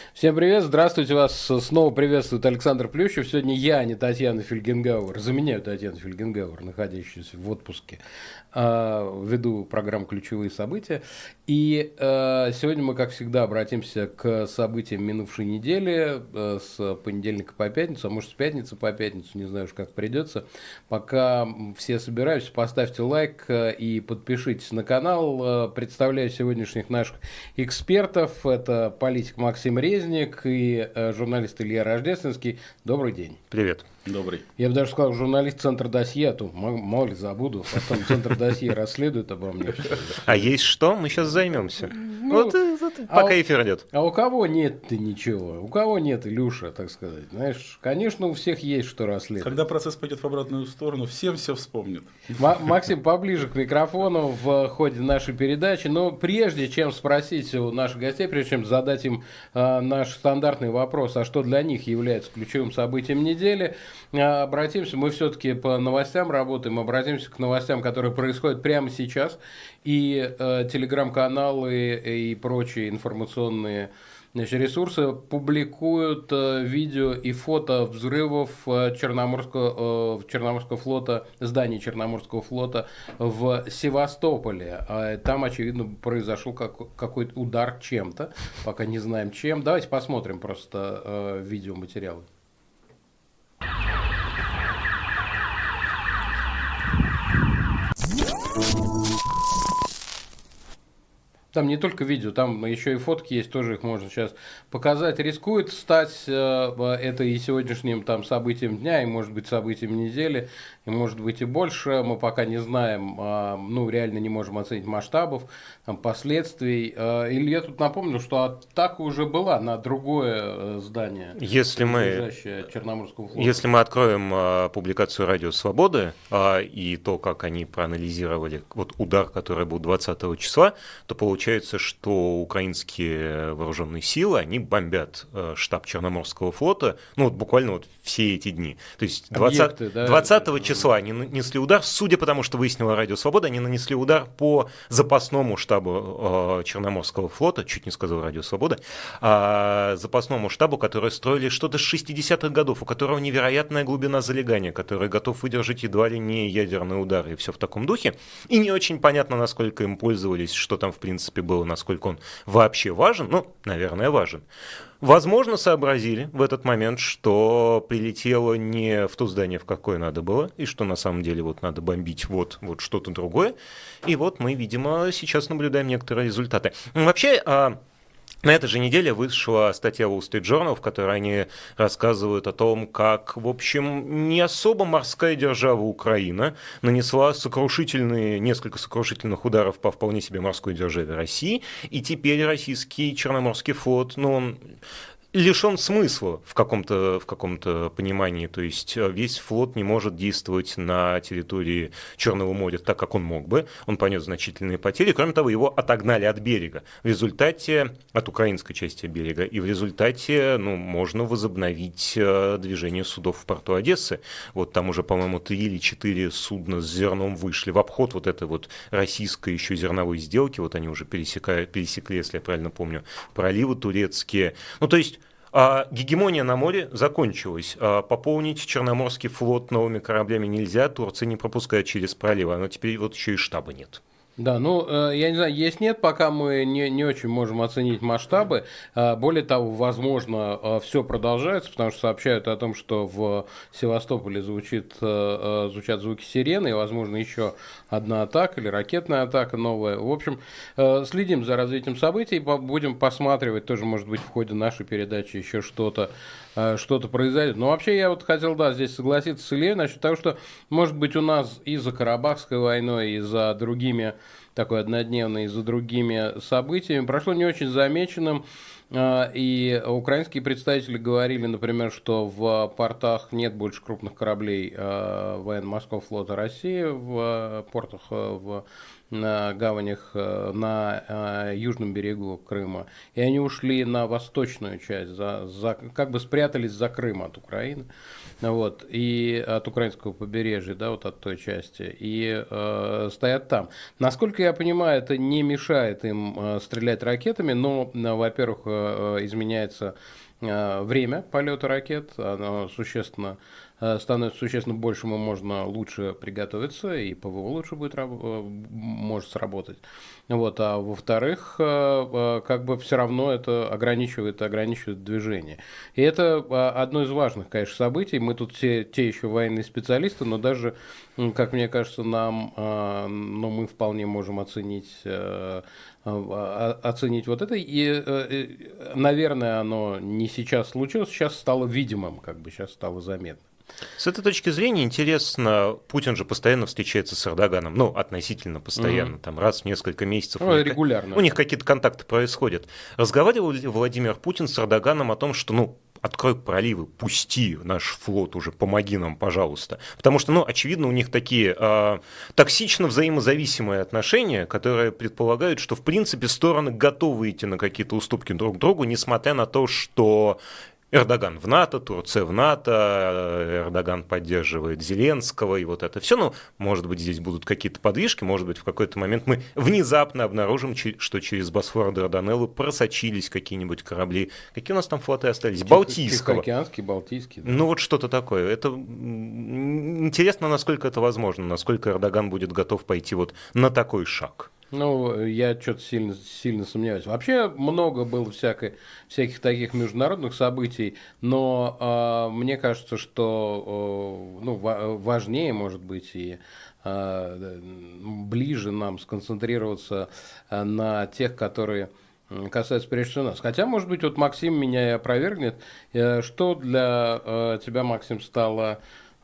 Всем привет, здравствуйте, вас снова приветствует Александр Плющев. Сегодня я, а не Татьяна Фельгенгауэр, заменяю Татьяну Фельгенгауэр, находящуюся в отпуске, веду программу «Ключевые события». И сегодня мы, как всегда, обратимся к событиям минувшей недели, с понедельника по пятницу, а может с пятницы по пятницу, не знаю уж как придется. Пока все собираются, поставьте лайк и подпишитесь на канал. Представляю сегодняшних наших экспертов. Это политик Максим Резник и журналист Илья Рождественский. Добрый день. Привет. Добрый. Я бы даже сказал, журналист Центр Досье, а то мало ли забуду, потом Центр Досье расследует обо мне. А есть что? Мы сейчас займемся. Пока эфир идет. А у кого нет ничего? У кого нет, Илюша, так сказать? Знаешь, конечно, у всех есть что расследовать. Когда процесс пойдет в обратную сторону, всем все вспомнят. Максим поближе к микрофону в ходе нашей передачи. Но прежде чем спросить у наших гостей, прежде чем задать им наш стандартный вопрос, а что для них является ключевым событием недели, обратимся, мы все-таки по новостям работаем, обратимся к новостям, которые происходят прямо сейчас. И телеграм-каналы и прочие информационные ресурсы публикуют видео и фото взрывов Черноморского флота, зданий Черноморского флота в Севастополе. Там, очевидно, произошел какой-то удар чем-то, пока не знаем чем. Давайте посмотрим просто видеоматериалы. Там не только видео, там еще и фотки есть, тоже их можно сейчас показать. Рискует стать это и сегодняшним там событием дня, и может быть событием недели, и может быть и больше. Мы пока не знаем, реально не можем оценить масштабов, последствий. Илья тут напомню, что атака уже была на другое здание, принадлежащее Черноморскому флоту. Если мы откроем публикацию «Радио Свободы» и то, как они проанализировали удар, который был 20 числа, то получается, что украинские вооруженные силы, они бомбят штаб Черноморского флота, буквально все эти дни. То есть 20 числа они нанесли удар, судя по тому, что выяснила Радио Свобода, они нанесли удар по запасному штабу Черноморского флота, чуть не сказал Радио Свобода, запасному штабу, который строили что-то с 60-х годов, у которого невероятная глубина залегания, который готов выдержать едва ли не ядерные удары и все в таком духе. И не очень понятно, насколько им пользовались, что там в принципе было, насколько он вообще важен, наверное, важен. Возможно, сообразили в этот момент, что прилетело не в то здание, в какое надо было, и что на самом деле надо бомбить что-то другое. И мы, видимо, сейчас наблюдаем некоторые результаты. Вообще, на этой же неделе вышла статья Wall Street Journal, в которой они рассказывают о том, как, в общем, не особо морская держава Украина нанесла несколько сокрушительных ударов по вполне себе морской державе России, и теперь российский Черноморский флот, он лишен смысла в каком-то понимании, то есть весь флот не может действовать на территории Черного моря так, как он мог бы, он понес значительные потери, кроме того, его отогнали от берега, в результате, от украинской части берега, и в результате, можно возобновить движение судов в порту Одессы, там уже, по-моему, 3 или 4 судна с зерном вышли в обход этой российской еще зерновой сделки, они уже пересекли, если я правильно помню, проливы турецкие, то есть гегемония на море закончилась. Пополнить Черноморский флот новыми кораблями нельзя, Турция не пропускает через проливы, но теперь еще и штаба нет. Да, я не знаю, есть-нет, пока мы не очень можем оценить масштабы. Более того, возможно, все продолжается, потому что сообщают о том, что в Севастополе звучат звуки сирены, и, возможно, еще одна атака или ракетная атака новая. В общем, следим за развитием событий, будем посматривать, тоже, может быть, в ходе нашей передачи еще что-то произойдет. Но вообще я хотел, здесь согласиться с Ильей насчет того, что, может быть, у нас и за Карабахской войной, и за другими, такой однодневной, и за другими событиями прошло не очень замеченным. И украинские представители говорили, например, что в портах нет больше крупных кораблей военно-морского флота России, в портах в на гаванях на южном берегу Крыма, и они ушли на восточную часть, как бы спрятались за Крым от Украины, вот, и от украинского побережья, да, вот от той части, и стоят там. Насколько я понимаю, это не мешает им стрелять ракетами, но, во-первых, изменяется время полета ракет, оно становится существенно большим, и можно лучше приготовиться, и ПВО лучше может сработать. Вот, а во-вторых, как бы все равно это ограничивает движение. И это одно из важных, конечно, событий. Мы тут те еще военные специалисты, но даже, как мне кажется, мы вполне можем оценить вот это. И, наверное, оно не сейчас случилось, сейчас стало видимым, как бы сейчас стало заметно. С этой точки зрения интересно, Путин же постоянно встречается с Эрдоганом, ну, относительно постоянно, там раз в несколько месяцев. Регулярно. У них какие-то контакты происходят. Разговаривал ли Владимир Путин с Эрдоганом о том, что, открой проливы, пусти наш флот уже, помоги нам, пожалуйста. Потому что, очевидно, у них такие токсично взаимозависимые отношения, которые предполагают, что, в принципе, стороны готовы идти на какие-то уступки друг другу, несмотря на то, что Эрдоган в НАТО, Турция в НАТО, Эрдоган поддерживает Зеленского, и вот это все. Может быть, здесь будут какие-то подвижки, может быть, в какой-то момент мы внезапно обнаружим, что через Босфор и Дарданеллы просочились какие-нибудь корабли. Какие у нас там флоты остались? Балтийского. Тихоокеанский, Балтийский. Да. Вот что-то такое. Это интересно, насколько это возможно, насколько Эрдоган будет готов пойти вот на такой шаг. Я что-то сильно сомневаюсь. Вообще много было всяких таких международных событий, но мне кажется, что важнее, может быть, и ближе нам сконцентрироваться на тех, которые касаются прежде всего нас. Хотя, может быть, вот Максим меня и опровергнет. Что для тебя, Максим, стало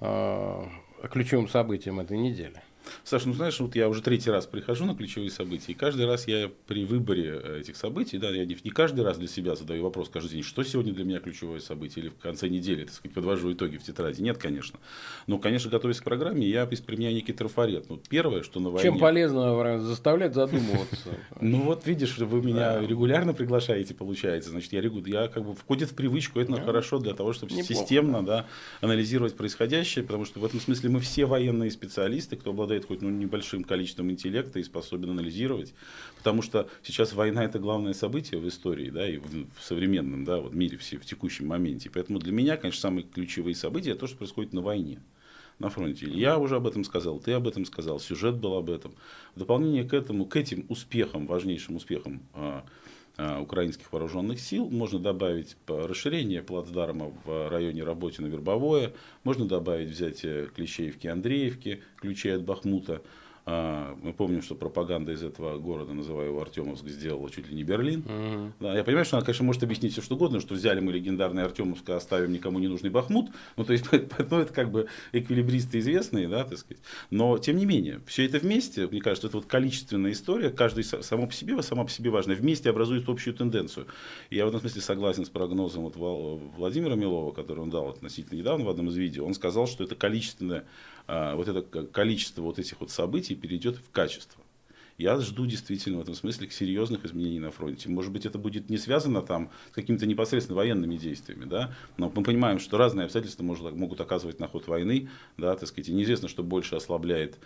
ключевым событием этой недели? Саша, знаешь, вот я уже третий раз прихожу на ключевые события, и каждый раз я при выборе этих событий, да, я не каждый раз для себя задаю вопрос каждый день, что сегодня для меня ключевое событие, или в конце недели, так сказать, подвожу итоги в тетради. Нет, конечно. Но, конечно, готовясь к программе, я применяю некий трафарет. Первое, что на войне... Чем полезно заставлять задумываться? Видишь, вы меня регулярно приглашаете, получается. Значит, я как бы входит в привычку, это хорошо для того, чтобы системно анализировать происходящее, потому что в этом смысле мы все военные специалисты, кто обладает хоть небольшим количеством интеллекта и способен анализировать, потому что сейчас война — это главное событие в истории, да, и в современном, мире, в текущем моменте. Поэтому для меня, конечно, самые ключевые события — это то, что происходит на войне, на фронте. Я уже об этом сказал, ты об этом сказал, сюжет был об этом. В дополнение к этим успехам, важнейшим успехам украинских вооруженных сил, можно добавить расширение плацдарма в районе Работино-Вербовое, можно добавить взятие Клещеевки, Андреевки, ключей от Бахмута. Мы помним, что пропаганда из этого города, называю его Артемовск, сделала чуть ли не Берлин. Да, я понимаю, что она, конечно, может объяснить все что угодно, что взяли мы легендарный Артемовск, а оставим никому не нужный Бахмут. Это как бы эквилибристы известные, да, так сказать. Но, тем не менее, все это вместе, мне кажется, это количественная история, каждый сама по себе важная, вместе образует общую тенденцию. И я в этом смысле согласен с прогнозом Владимира Милова, который он дал относительно недавно в одном из видео. Он сказал, что это количественное, это количество этих событий перейдет в качество. Я жду действительно в этом смысле серьезных изменений на фронте. Может быть, это будет не связано с какими-то непосредственно военными действиями, да? Но мы понимаем, что разные обстоятельства могут оказывать на ход войны, да, так сказать, и неизвестно, что больше ослабляет,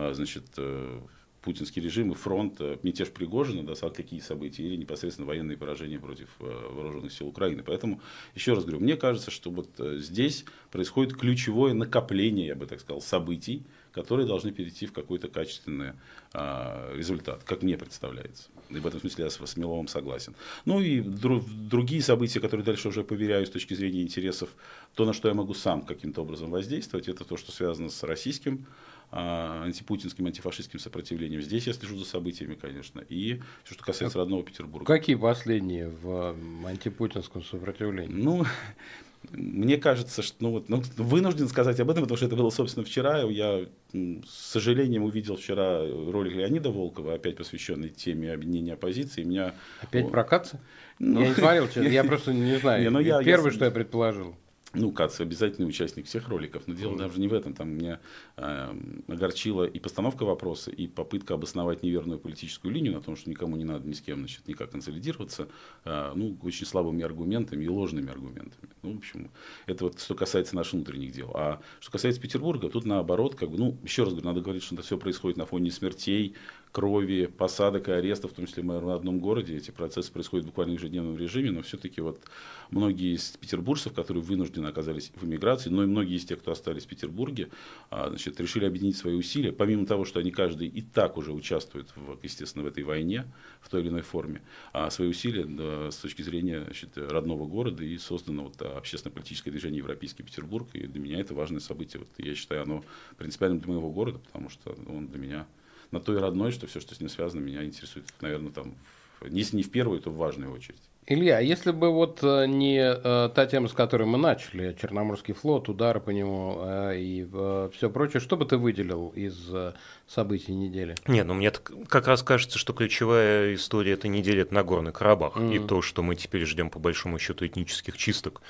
путинский режим и фронт, мятеж Пригожина, какие события, или непосредственно военные поражения против вооруженных сил Украины. Поэтому, еще раз говорю, мне кажется, что здесь происходит ключевое накопление, я бы так сказал, событий, которые должны перейти в какой-то качественный результат, как мне представляется. И в этом смысле я с Миловым согласен. И другие события, которые дальше уже поверяю с точки зрения интересов, то, на что я могу сам каким-то образом воздействовать, это то, что связано с российским антипутинским, антифашистским сопротивлением. Здесь я слежу за событиями, конечно. И все, что касается родного Петербурга. Какие последние в антипутинском сопротивлении? Мне кажется, что вынужден сказать об этом, потому что это было, собственно, вчера. Я с сожалением увидел вчера ролик Леонида Волкова, опять посвященный теме объединения оппозиции. Опять про Каца? Я не смотрел, я просто не знаю. Первое, что я предположил. Кац обязательный участник всех роликов, но дело даже не в этом. Там меня огорчила и постановка вопроса, и попытка обосновать неверную политическую линию на том, что никому не надо ни с кем, значит, никак консолидироваться, очень слабыми аргументами и ложными аргументами. В общем, это вот что касается наших внутренних дел. А что касается Петербурга, тут наоборот, еще раз говорю, надо говорить, что это все происходит на фоне смертей, крови, посадок и арестов, в том числе в моем родном городе. Эти процессы происходят буквально в ежедневном режиме, но все-таки вот многие из петербуржцев, которые вынуждены оказались в эмиграции, но и многие из тех, кто остались в Петербурге, значит, решили объединить свои усилия, помимо того, что они каждый и так уже участвует, естественно, в этой войне в той или иной форме, свои усилия с точки зрения, значит, родного города, и создано общественно-политическое движение «Европейский Петербург», и для меня это важное событие. Я считаю, оно принципиальным для моего города, потому что он для меня на то и родной, что все, что с ним связано, меня интересует, наверное, если не в первую, то в важную очередь. Илья, а если бы не та тема, с которой мы начали, Черноморский флот, удары по нему и все прочее, что бы ты выделил из событий недели? Нет, мне как раз кажется, что ключевая история этой недели – это Нагорный Карабах. И то, что мы теперь ждем, по большому счету, этнических чисток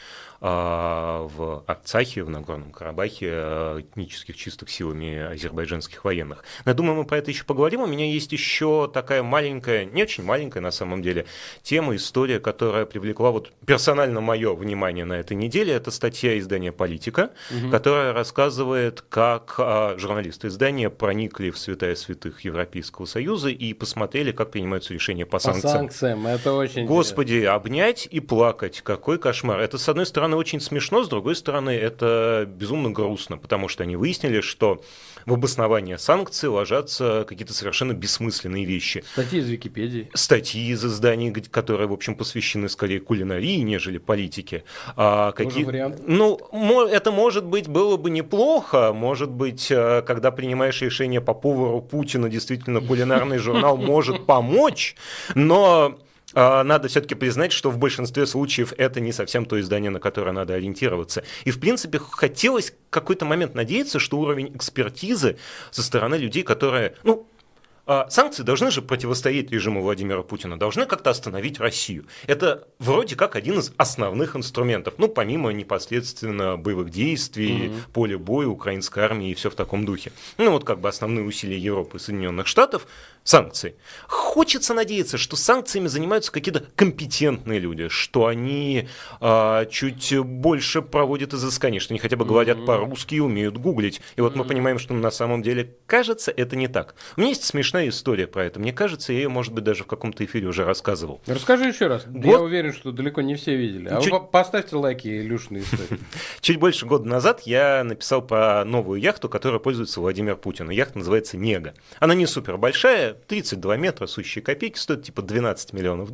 в Арцахе, в Нагорном Карабахе, этнических чисток силами азербайджанских военных. Но я думаю, мы про это еще поговорим. У меня есть еще такая маленькая, не очень маленькая на самом деле, тема, история, которая привлекла персонально мое внимание на этой неделе. Это статья издания «Политика», которая рассказывает, как журналисты издания проникли в святая святых Европейского Союза и посмотрели, как принимаются решения по санкциям. По санкциям, это очень Господи, интересно. Обнять и плакать, какой кошмар. Это, с одной стороны, очень смешно, с другой стороны, это безумно грустно, потому что они выяснили, что в обоснование санкций ложатся какие-то совершенно бессмысленные вещи. Статьи из Википедии. Статьи из изданий, которые, в общем, посвящены скорее кулинарии, нежели политике. Тоже вариант? Это, может быть, было бы неплохо. Может быть, когда принимаешь решение по повару Путина, действительно, кулинарный журнал может помочь, но надо все-таки признать, что в большинстве случаев это не совсем то издание, на которое надо ориентироваться. И, в принципе, хотелось в какой-то момент надеяться, что уровень экспертизы со стороны людей, которые... санкции должны же противостоять режиму Владимира Путина, должны как-то остановить Россию. Это вроде как один из основных инструментов, помимо непосредственно боевых действий, поля боя украинской армии и все в таком духе. Основные усилия Европы и Соединенных Штатов – санкции. Хочется надеяться, что санкциями занимаются какие-то компетентные люди, что они чуть больше проводят изыскания, что они хотя бы говорят по-русски и умеют гуглить. И мы понимаем, что на самом деле, кажется, это не так. У меня есть смешная история про это. Мне кажется, я ее, может быть, даже в каком-то эфире уже рассказывал. Расскажи еще раз. Я уверен, что далеко не все видели. Вы поставьте лайки Илюшиной истории. Чуть больше года назад я написал про новую яхту, которой пользуется Владимир Путин. Яхта называется «Нега». Она не супер большая, 32 метра, сущие копейки, стоит типа $12 миллионов.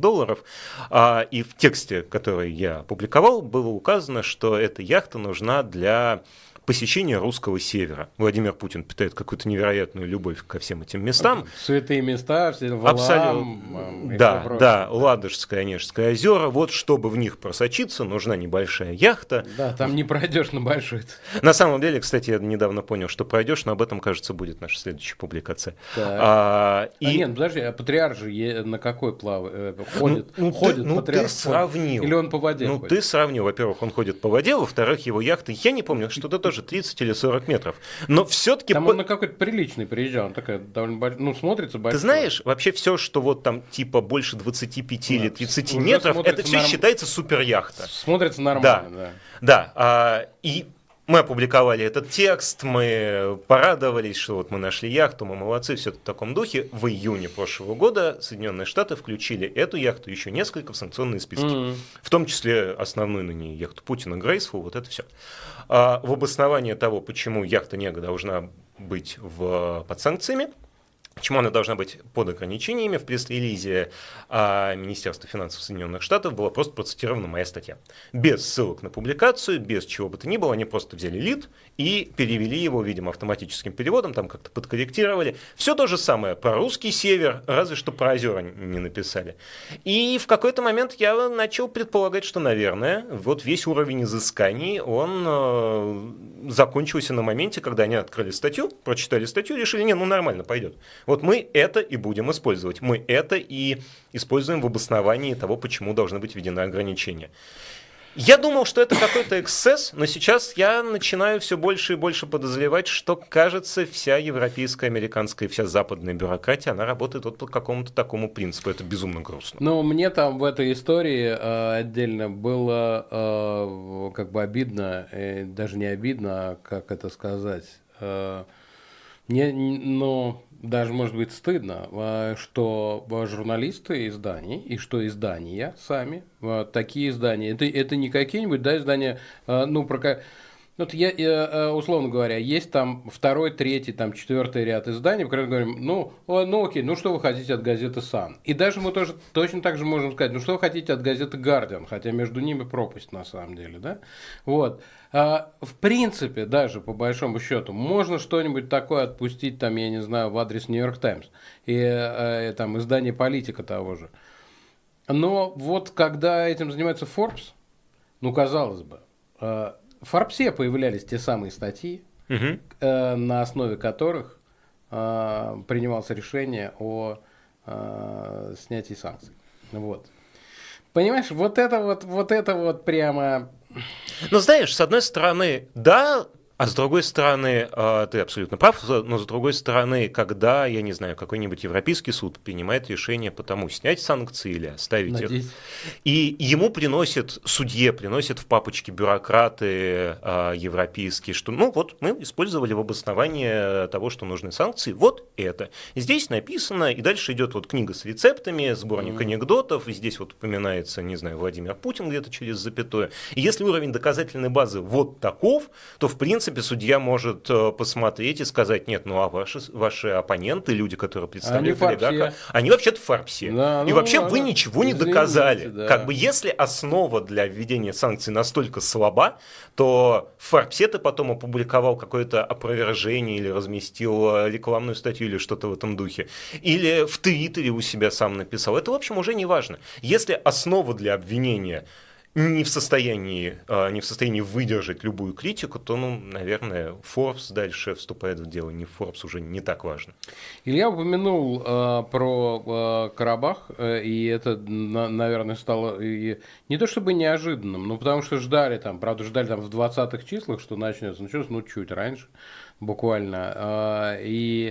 И в тексте, который я опубликовал, было указано, что эта яхта нужна для посещение русского севера. Владимир Путин питает какую-то невероятную любовь ко всем этим местам. Святые места, все Валаам. Да, Ладожское, Онежское озера. Чтобы в них просочиться, нужна небольшая яхта. Да, там не пройдешь на большой. На самом деле, кстати, я недавно понял, что пройдешь, но об этом, кажется, будет наша следующая публикация. Нет, подожди, а патриарх же на какой ходит? Ходит ты сравнил. Или он по воде ходит? Ты сравнил. Во-первых, он ходит по воде, во-вторых, его яхта, я не помню, что-то тоже 30 или 40 метров. Но все-таки... Там он на какой-то приличный приезжал, он такая довольно большая, смотрится большой. Ты знаешь, вообще все, что там типа больше 25 или 30 метров, это все считается суперяхта. Смотрится нормально, да. И мы опубликовали этот текст, мы порадовались, что мы нашли яхту, мы молодцы, все это в таком духе. В июне прошлого года Соединенные Штаты включили эту яхту, еще несколько в санкционные списки. В том числе основную на ней яхту Путина, Грейсфул, вот это все. В обоснование того, почему яхта «Нега» должна быть под санкциями, почему она должна быть под ограничениями, в пресс-релизе Министерства финансов Соединенных Штатов была просто процитирована моя статья. Без ссылок на публикацию, без чего бы то ни было, они просто взяли лид и перевели его, видимо, автоматическим переводом, там как-то подкорректировали. Все то же самое про русский север, разве что про озера не написали. И в какой-то момент я начал предполагать, что, наверное, весь уровень изысканий, он закончился на моменте, когда они открыли статью, прочитали статью и решили, нормально, пойдет. Мы это и будем использовать. Мы это и используем в обосновании того, почему должны быть введены ограничения. Я думал, что это какой-то эксцесс, но сейчас я начинаю все больше и больше подозревать, что, кажется, вся европейская, американская, вся западная бюрократия, она работает вот по какому-то такому принципу. Это безумно грустно. Ну, мне там в этой истории отдельно было как бы обидно, даже не обидно, а как это сказать, ну, даже, может быть, стыдно, что журналисты изданий, и что издания сами, такие издания, это не какие-нибудь, да, издания, ну, вот я, условно говоря, есть там второй, третий, там четвертый ряд изданий, в которых говорим, ну окей, ну что вы хотите от газеты Sun? И даже мы тоже точно так же можем сказать, ну что вы хотите от газеты Guardian, хотя между ними пропасть на самом деле, да? Вот. В принципе, даже по большому счету, можно что-нибудь такое отпустить, там, я не знаю, в адрес New York Times и там издание «Политика» того же. Но вот когда этим занимается Forbes, ну, казалось бы, в Форбсе появлялись те самые статьи, на основе которых принималось решение о снятии санкций. Вот. Понимаешь, вот это прямо... Ну, знаешь, с одной стороны, да, а с другой стороны, ты абсолютно прав, но с другой стороны, когда, я не знаю, какой-нибудь европейский суд принимает решение по тому, снять санкции или оставить их, и ему судье приносят в папочке бюрократы европейские, что, ну вот, мы использовали в обосновании того, что нужны санкции, вот это. И здесь написано, и дальше идет вот книга с рецептами, сборник анекдотов, и здесь вот упоминается, не знаю, Владимир Путин где-то через запятое. И если уровень доказательной базы вот таков, то, в принципе, судья может посмотреть и сказать, нет, ну а ваши оппоненты, люди, которые представляют олигарха, они вообще-то в Форбсе. Да, и вообще вы ничего не доказали. Да. Как бы если основа для введения санкций настолько слаба, то в Форбсе ты потом опубликовал какое-то опровержение или разместил рекламную статью или что-то в этом духе. Или в Твиттере у себя сам написал. Это, в общем, уже не важно. Если основа для обвинения не в состоянии выдержать любую критику, то, ну, наверное, Forbes дальше вступает в дело. Не Forbes уже не так важно. Илья упомянул про Карабах, и это, наверное, стало не то чтобы неожиданным, но потому что ждали там в 20-х числах, что начнется, чуть раньше, буквально. И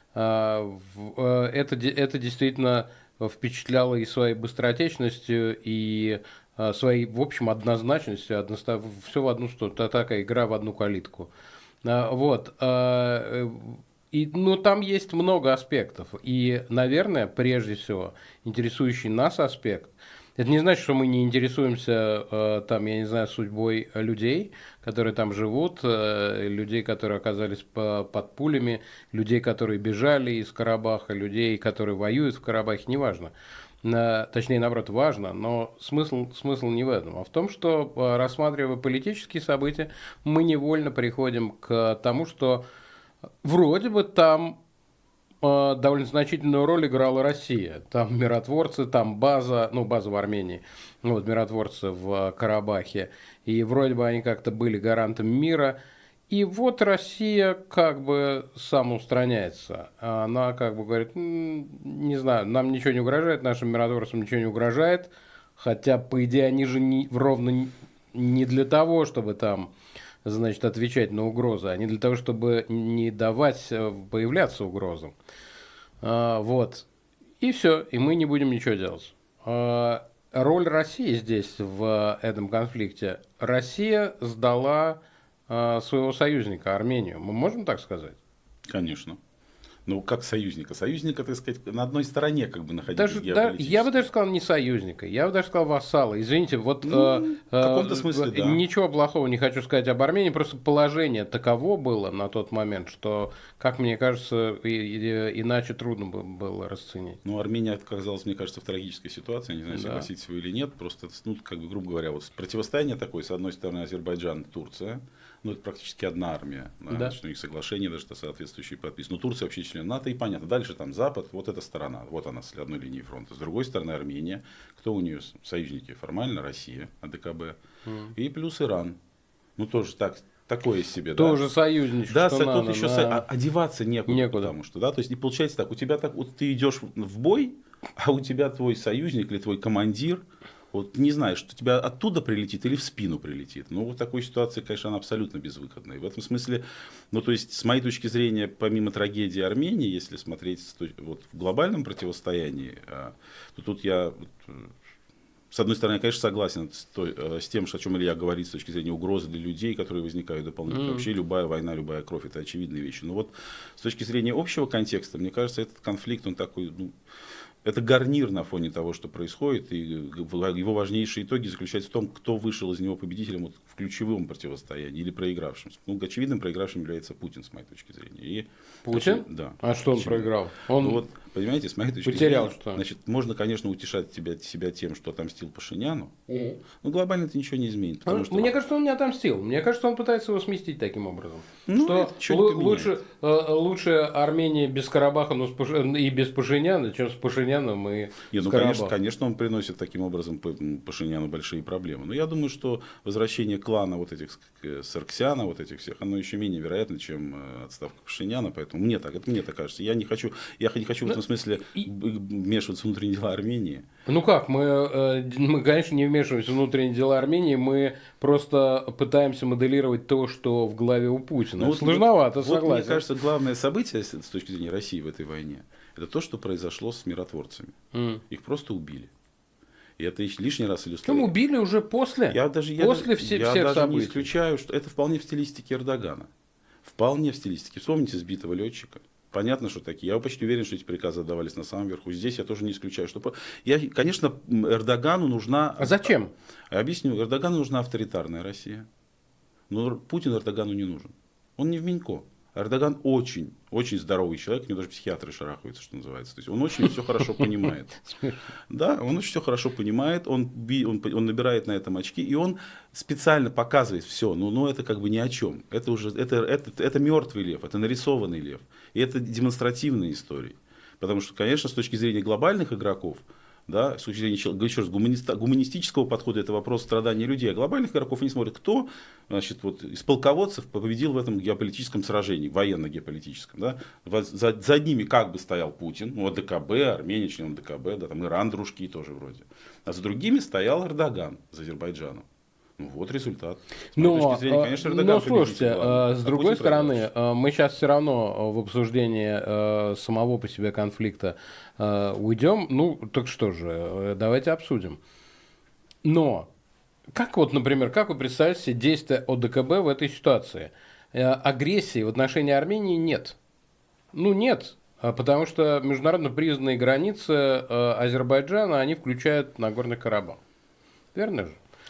это действительно впечатляло и своей быстротечностью, и своей, в общем, однозначностью, все в одну сторону, такая игра в одну калитку. Вот. Но там есть много аспектов. И, наверное, прежде всего, интересующий нас аспект, это не значит, что мы не интересуемся, там, я не знаю, судьбой людей, которые там живут, людей, которые оказались под пулями, людей, которые бежали из Карабаха, людей, которые воюют в Карабахе, неважно. Точнее, наоборот, важно, но смысл не в этом, а в том, что, рассматривая политические события, мы невольно приходим к тому, что вроде бы там довольно значительную роль играла Россия. Там миротворцы, там база в Армении, вот, миротворцы в Карабахе, и вроде бы они как-то были гарантом мира. И вот Россия как бы самоустраняется. Она как бы говорит, не знаю, нам ничего не угрожает, нашим миротворцам ничего не угрожает. Хотя, по идее, они же ровно не для того, чтобы там, значит, отвечать на угрозы, а не для того, чтобы не давать появляться угрозам. Вот. И все, и мы не будем ничего делать. Роль России здесь, в этом конфликте. Россия сдала своего союзника, Армению. Мы можем так сказать? Конечно. Ну, как союзника? Союзника, так сказать, на одной стороне как бы находились геополитически. Я бы даже сказал не союзника, я бы даже сказал вассала. Извините, вот в каком-то смысле, да. Ничего плохого не хочу сказать об Армении, просто положение таково было на тот момент, что, как мне кажется, иначе трудно было расценить. Ну, Армения оказалась, мне кажется, в трагической ситуации, не знаю, согласитесь вы или нет, просто, ну, как бы, грубо говоря, вот противостояние такое, с одной стороны, Азербайджан, Турция, ну, это практически одна армия, да. У них соглашение даже соответствующие подписаны. Но Турция вообще член НАТО, и понятно. Дальше там Запад, вот эта сторона, вот она с одной линии фронта. С другой стороны Армения, кто у нее союзники формально? Россия, АДКБ, и плюс Иран. Ну, тоже такое себе, тоже да. Союзничек. Да, тут еще одеваться некуда. Потому что, да, то есть, и получается так, у тебя так, вот ты идешь в бой, а у тебя твой союзник или твой командир, Вот не знаешь, что тебя оттуда прилетит или в спину прилетит. Ну, вот такой ситуации, конечно, она абсолютно безвыходная. И в этом смысле, ну, то есть, с моей точки зрения, помимо трагедии Армении, если смотреть вот, в глобальном противостоянии, то тут я... С одной стороны, я, конечно, согласен с тем, о чем Илья говорит с точки зрения угрозы для людей, которые возникают дополнительно. Вообще любая война, любая кровь – это очевидные вещи. Но вот с точки зрения общего контекста, мне кажется, этот конфликт, он такой, ну, это гарнир на фоне того, что происходит, и его важнейшие итоги заключаются в том, кто вышел из него победителем вот, в ключевом противостоянии или проигравшим. Ну, очевидным проигравшим является Путин, с моей точки зрения. И, Путин? Да. А что он проиграл? Он ну, вот, понимаете, с моей точки потерял зрения, что? Значит, можно, конечно, утешать себя тем, что отомстил Пашиняну, но глобально это ничего не изменит. Потому что... Мне кажется, он не отомстил. Мне кажется, он пытается его сместить таким образом. Ну, что лучше Армения без Карабаха и без Пашиняна, чем с Пашиняном и с Карабахом. Конечно, он приносит таким образом Пашиняну большие проблемы. Но я думаю, что возвращение клана вот этих Сарксяна, вот этих всех, оно еще менее вероятно, чем отставка Пашиняна. Поэтому мне так кажется. Я не хочу в этом смысле вмешиваться в внутренние дела Армении. Ну как, мы, конечно, не вмешиваемся в внутренние дела Армении, мы просто пытаемся моделировать то, что в голове у Путина. Сложновато, согласен. Мне кажется, главное событие с точки зрения России в этой войне, это то, что произошло с миротворцами. Их просто убили. И это лишний раз иллюстрирует. Там убили уже после? Я даже не исключаю, что это вполне в стилистике Эрдогана. Вполне в стилистике. Вспомните сбитого летчика. Понятно, что такие. Я почти уверен, что эти приказы отдавались на самом верху. Здесь я тоже не исключаю, что... Конечно, Эрдогану нужна... А зачем? Я объясню. Эрдогану нужна авторитарная Россия. Но Путин Эрдогану не нужен. Он не в Минько. Эрдоган очень, очень здоровый человек, у него даже психиатры шарахаются, что называется. То есть он очень все хорошо понимает. Да, он очень все хорошо понимает, он набирает на этом очки, и он специально показывает все, но это как бы ни о чем. Это уже это мертвый лев, это нарисованный лев. И это демонстративные истории. Потому что, конечно, с точки зрения глобальных игроков, да, с точки зрения, еще раз, гуманистического подхода, это вопрос страдания людей. А глобальных игроков они смотрят, кто, значит, вот, из полководцев победил в этом геополитическом сражении, военно-геополитическом. Да? За ними как бы стоял Путин, ну, ДКБ, Армения, член ДКБ, да, там Иран, дружки тоже вроде. А за другими стоял Эрдоган с Азербайджаном. Ну вот результат. Но слушайте, с другой стороны, мы сейчас все равно в обсуждении самого по себе конфликта уйдем. Ну, так что же, давайте обсудим. Но, как вот, например, как вы представляете себе действия ОДКБ в этой ситуации? Агрессии в отношении Армении нет. Ну, нет. Потому что международно признанные границы Азербайджана, они включают Нагорный Карабах. Верно же?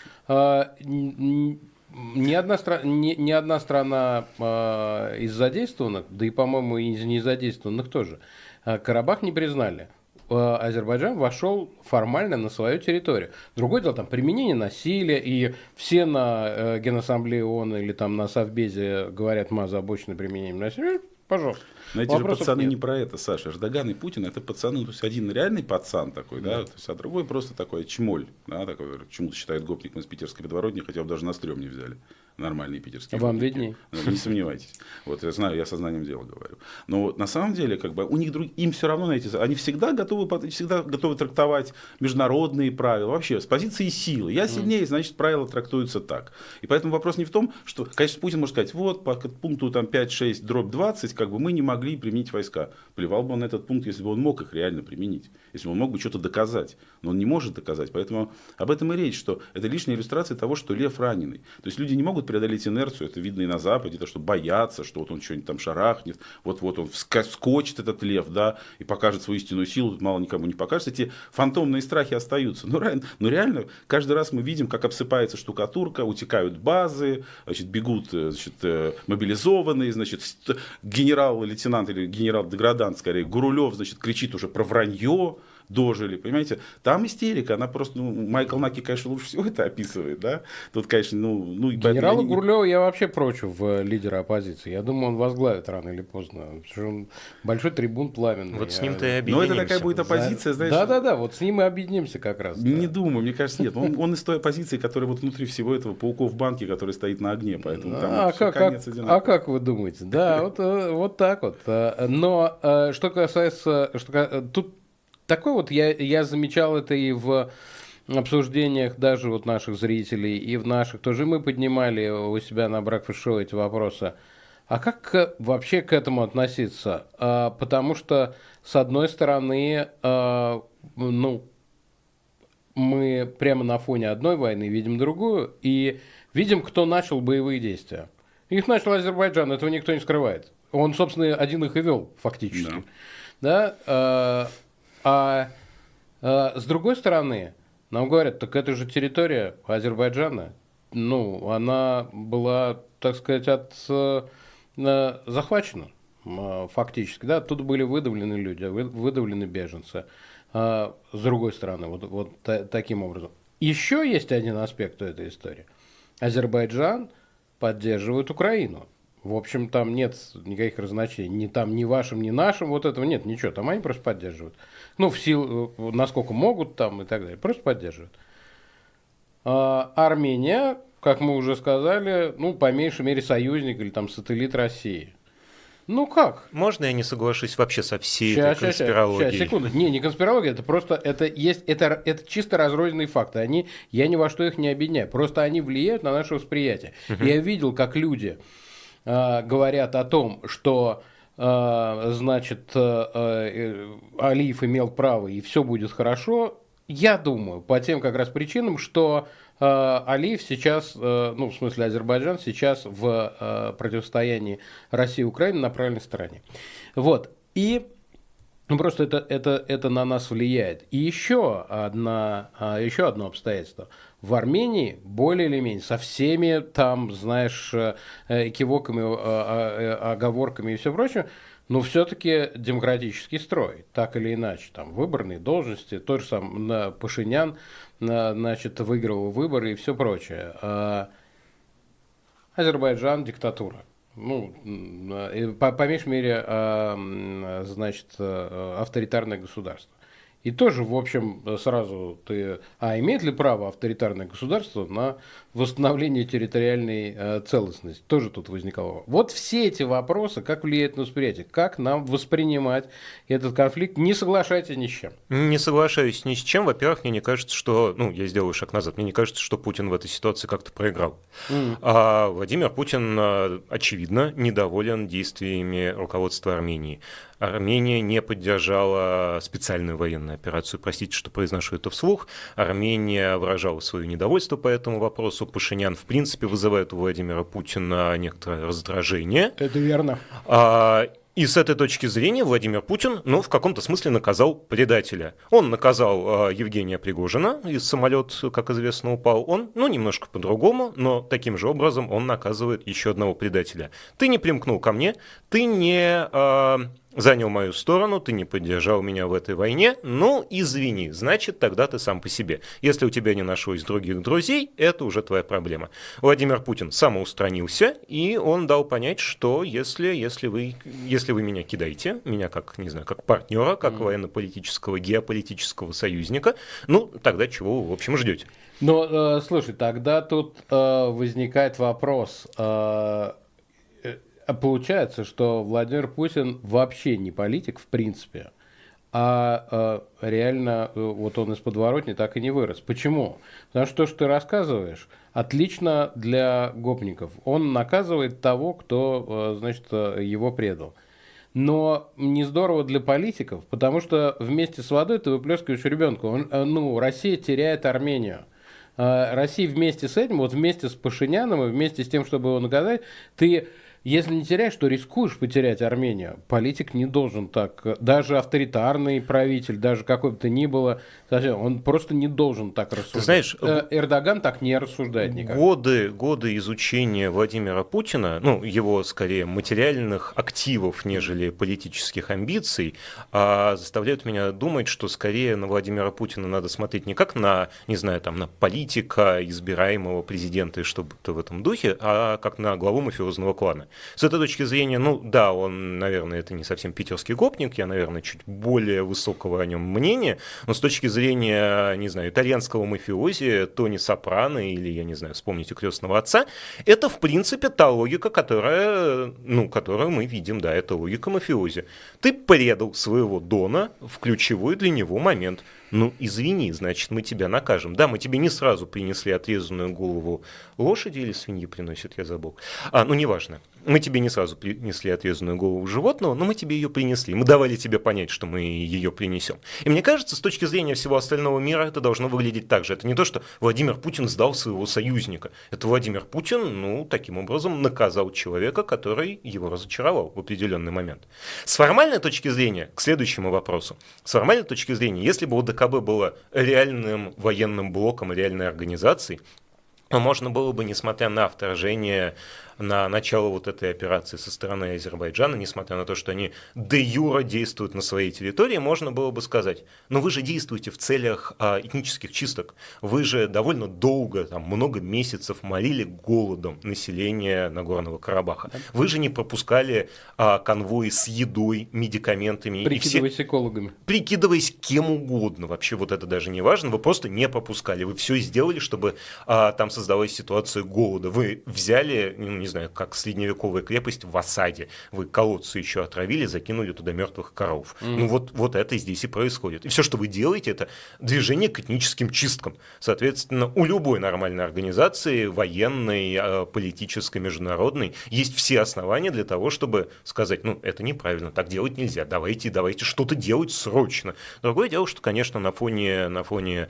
Ни одна страна из задействованных, да и, по-моему, из незадействованных тоже, Карабах не признали. Азербайджан вошел формально на свою территорию. Другое дело, там, применение насилия, и все на Генассамблее ООН или там на Совбезе говорят, мы озабочены применением насилия. Пожалуйста. Но эти же пацаны нет. Не про это, Саша. Эрдоган и Путин — это пацаны, то есть один реальный пацан такой, да, то есть, а другой просто такой чмоль, да, такой, почему-то считает гопником из питерской подворотни, хотя бы даже на стрём не взяли. Нормальные питерские. Вам видней. Не сомневайтесь. Вот я знаю, я сознанием дела говорю. Но вот, на самом деле, как бы, у них им все равно, знаете, они всегда готовы трактовать международные правила. Вообще, с позиции силы. Я сильнее, значит, правила трактуются так. И поэтому вопрос не в том, что, конечно, Путин может сказать, вот по пункту там 5.6/20, как бы мы не могли применить войска. Плевал бы он на этот пункт, если бы он мог их реально применить. Если бы он мог бы что-то доказать. Но он не может доказать. Поэтому об этом и речь, что это лишняя иллюстрация того, что лев раненый. То есть люди не могут преодолеть инерцию, это видно и на Западе, то, что боятся, что вот он что-нибудь там шарахнет, вот он вскочит, этот лев, да, и покажет свою истинную силу, тут мало никому не покажет. Эти фантомные страхи остаются. Но реально, каждый раз мы видим, как обсыпается штукатурка, утекают базы, значит, бегут, значит, мобилизованные, значит, генерал-лейтенант или генерал-деградант, скорее, Гурулев, значит, кричит уже про вранье, дожили, понимаете? Там истерика, она просто, Майкл Наки, конечно, лучше всего это описывает, да? Тут, конечно, Генерала Гурлева я вообще прочу в лидера оппозиции. Я думаю, он возглавит рано или поздно. Потому что он большой трибун пламенный. Вот с ним-то и объединимся. Но это такая будет оппозиция, знаешь. Да, вот с ним и объединимся как раз. Не думаю, мне кажется, нет. Он из той оппозиции, которая вот внутри всего этого пауков в банке, который стоит на огне, поэтому там конец одинаковый. А как вы думаете? Да, вот так вот. Но что касается... Тут такой вот, я замечал это и в обсуждениях даже вот наших зрителей и в наших, тоже мы поднимали у себя на Breakfast-шоу эти вопросы. А как вообще к этому относиться? Потому что, с одной стороны, мы прямо на фоне одной войны видим другую и видим, кто начал боевые действия. Их начал Азербайджан, этого никто не скрывает. Он, собственно, один их и вел, фактически. Да? С другой стороны, нам говорят, так это же территория Азербайджана. Она была, так сказать, захвачена фактически. Да? Оттуда были выдавлены люди, выдавлены беженцы. С другой стороны, вот таким образом. Еще есть один аспект у этой истории. Азербайджан поддерживает Украину. В общем, там нет никаких разночений. Ни вашим, ни нашим. Вот этого нет, ничего. Там они просто поддерживают. В силу, насколько могут там и так далее. Просто поддерживают. Армения, как мы уже сказали, по меньшей мере союзник или там сателлит России. Как? Можно я не соглашусь вообще со всей этой конспирологией? Сейчас, секунду. Не конспирология, это просто это чисто разрозненные факты. Я ни во что их не объединяю. Просто они влияют на наше восприятие. Я видел, как люди говорят о том, что значит, Алиев имел право и все будет хорошо. Я думаю, по тем как раз причинам, что Алиев сейчас, в смысле Азербайджан, сейчас в противостоянии России и Украины на правильной стороне. Вот. И просто это на нас влияет. И еще одно обстоятельство. В Армении более или менее со всеми там, знаешь, экивоками, оговорками и все прочее, но все-таки демократический строй, так или иначе, там выборные должности, тот же сам Пашинян, значит, выиграл выборы и все прочее. Азербайджан диктатура. По меньшей мере, значит, авторитарное государство. И тоже, в общем, сразу имеет ли право авторитарное государство на восстановление территориальной целостности? Тоже тут возникало. Вот все эти вопросы, как влияют на восприятие, как нам воспринимать этот конфликт, не соглашайтесь ни с чем. Не соглашаюсь ни с чем. Во-первых, мне не кажется, что, я сделаю шаг назад, мне не кажется, что Путин в этой ситуации как-то проиграл. А Владимир Путин, очевидно, недоволен действиями руководства Армении. Армения не поддержала специальную военную операцию. Простите, что произношу это вслух. Армения выражала свое недовольство по этому вопросу. Пашинян, в принципе, вызывает у Владимира Путина некоторое раздражение. Это верно. И с этой точки зрения Владимир Путин, в каком-то смысле наказал предателя. Он наказал Евгения Пригожина, и самолет, как известно, упал. Он, немножко по-другому, но таким же образом он наказывает еще одного предателя. Ты не примкнул ко мне, ты не занял мою сторону, ты не поддержал меня в этой войне, извини, значит, тогда ты сам по себе. Если у тебя не нашлось других друзей, это уже твоя проблема. Владимир Путин самоустранился, и он дал понять, что если вы меня кидаете, меня как партнера, как военно-политического, геополитического союзника, тогда чего вы, в общем, ждете? Но, слушай, тогда тут возникает вопрос. Получается, что Владимир Путин вообще не политик, в принципе, а реально вот он из подворотни так и не вырос. Почему? Потому что то, что ты рассказываешь, отлично для гопников. Он наказывает того, кто, значит, его предал. Но не здорово для политиков, потому что вместе с водой ты выплескиваешь ребенка. Россия теряет Армению. Россия вместе с этим, вот вместе с Пашиняном и вместе с тем, чтобы его наказать, ты... Если не теряешь, то рискуешь потерять Армению. Политик не должен так. Даже авторитарный правитель, даже какой бы то ни было, он просто не должен так рассуждать. Ты знаешь, Эрдоган так не рассуждает никак. Годы изучения Владимира Путина, его скорее материальных активов, нежели политических амбиций, заставляют меня думать, что скорее на Владимира Путина надо смотреть не как на, на политика, избираемого президента и что-то в этом духе, а как на главу мафиозного клана. С этой точки зрения, он, наверное, это не совсем питерский гопник, я, наверное, чуть более высокого о нем мнения, но с точки зрения, итальянского мафиози, Тони Сопрано или, вспомните «Крестного отца», это, в принципе, та логика, которую мы видим, это логика мафиози. Ты предал своего дона в ключевой для него момент. ну извини, значит мы тебя накажем. Да, мы тебе не сразу принесли отрезанную голову лошади или свиньи приносят, я забыл. Ну неважно. Мы тебе не сразу принесли отрезанную голову животного, но мы тебе ее принесли. Мы давали тебе понять, что мы ее принесем. И мне кажется, с точки зрения всего остального мира, это должно выглядеть так же. Это не то, что Владимир Путин сдал своего союзника. Это Владимир Путин, ну, таким образом наказал человека, который его разочаровал в определенный момент. С формальной точки зрения, к следующему вопросу. С формальной точки зрения, если бы ОДКБ было реальным военным блоком, реальной организацией, то можно было бы, несмотря на вторжение, на начало вот этой операции со стороны Азербайджана, несмотря на то, что они де-юра действуют на своей территории, можно было бы сказать, ну вы же действуете в целях этнических чисток, вы же довольно долго, там, много месяцев молили голодом население Нагорного Карабаха, вы же не пропускали конвои с едой, медикаментами. Прикидываясь экологами. Прикидываясь кем угодно, вообще вот это даже не важно, вы просто не пропускали, вы все сделали, чтобы там создалась ситуация голода, вы взяли, не знаю, как средневековая крепость в осаде. Вы колодцы еще отравили, закинули туда мертвых коров. Ну вот это здесь и происходит. И все, что вы делаете, это движение к этническим чисткам. Соответственно, у любой нормальной организации, военной, политической, международной, есть все основания для того, чтобы сказать, ну это неправильно, так делать нельзя, давайте что-то делать срочно. Другое дело, что, конечно, на фоне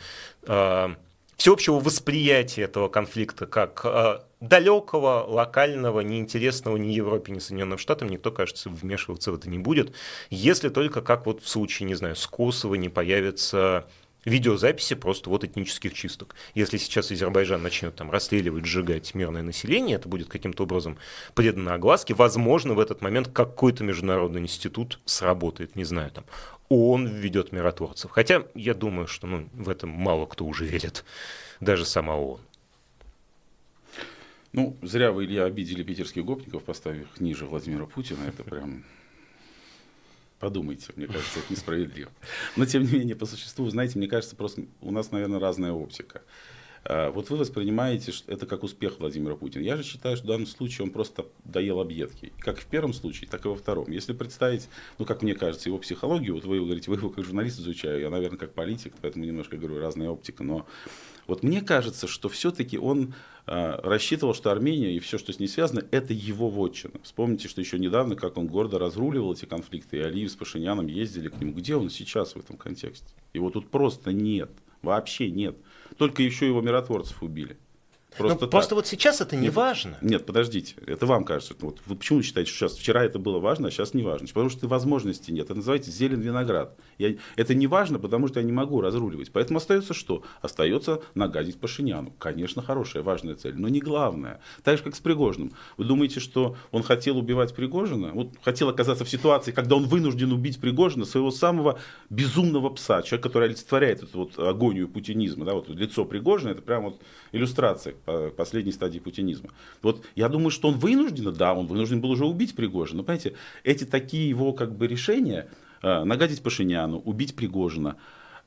всеобщего восприятия этого конфликта как далекого, локального, неинтересного ни Европе, ни Соединенным Штатам, никто, кажется, вмешиваться в это не будет, если только, как вот в случае, не знаю, с Косово не появятся видеозаписи просто вот этнических чисток. Если сейчас Азербайджан начнет там расстреливать, сжигать мирное население, это будет каким-то образом предано огласке, возможно, в этот момент какой-то международный институт сработает, не знаю, там, ООН введет миротворцев. Хотя я думаю, что в этом мало кто уже верит, даже сама ООН. Ну, зря вы, Илья, обидели питерских гопников, поставив их ниже Владимира Путина. Это прям... Подумайте, мне кажется, это несправедливо. Но, тем не менее, по существу, знаете, мне кажется, просто у нас, наверное, разная оптика. Вот вы воспринимаете это как успех Владимира Путина. Я же считаю, что в данном случае он просто доел объедки. Как в первом случае, так и во втором. Если представить, ну, как мне кажется, его психологию, вот вы говорите, вы его как журналист изучаю, я, наверное, как политик, поэтому немножко говорю, разная оптика. Но вот мне кажется, что все-таки он рассчитывал, что Армения и все, что с ней связано, это его вотчина. Вспомните, что еще недавно, как он гордо разруливал эти конфликты, и Алиев с Пашиняном ездили к нему. Где он сейчас в этом контексте? Его тут просто нет. Вообще нет. Только еще его миротворцев убили. Просто вот сейчас это не важно. Нет, подождите, это вам кажется. Вот вы почему считаете, что вчера это было важно, а сейчас не важно? Потому что возможности нет. Это называется зелень виноград. Это не важно, потому что я не могу разруливать. Поэтому остается что? Остается нагадить Пашиняну. Конечно, хорошая, важная цель, но не главная. Так же, как с Пригожиным. Вы думаете, что он хотел убивать Пригожина? Вот хотел оказаться в ситуации, когда он вынужден убить Пригожина, своего самого безумного пса, человека, который олицетворяет эту вот агонию путинизма. Да, вот лицо Пригожина, это прям вот иллюстрация последней стадии путинизма. Вот я думаю, что он вынужден, да, он вынужден был уже убить Пригожина. Но понимаете, эти такие его как бы решения, нагадить Пашиняну, убить Пригожина,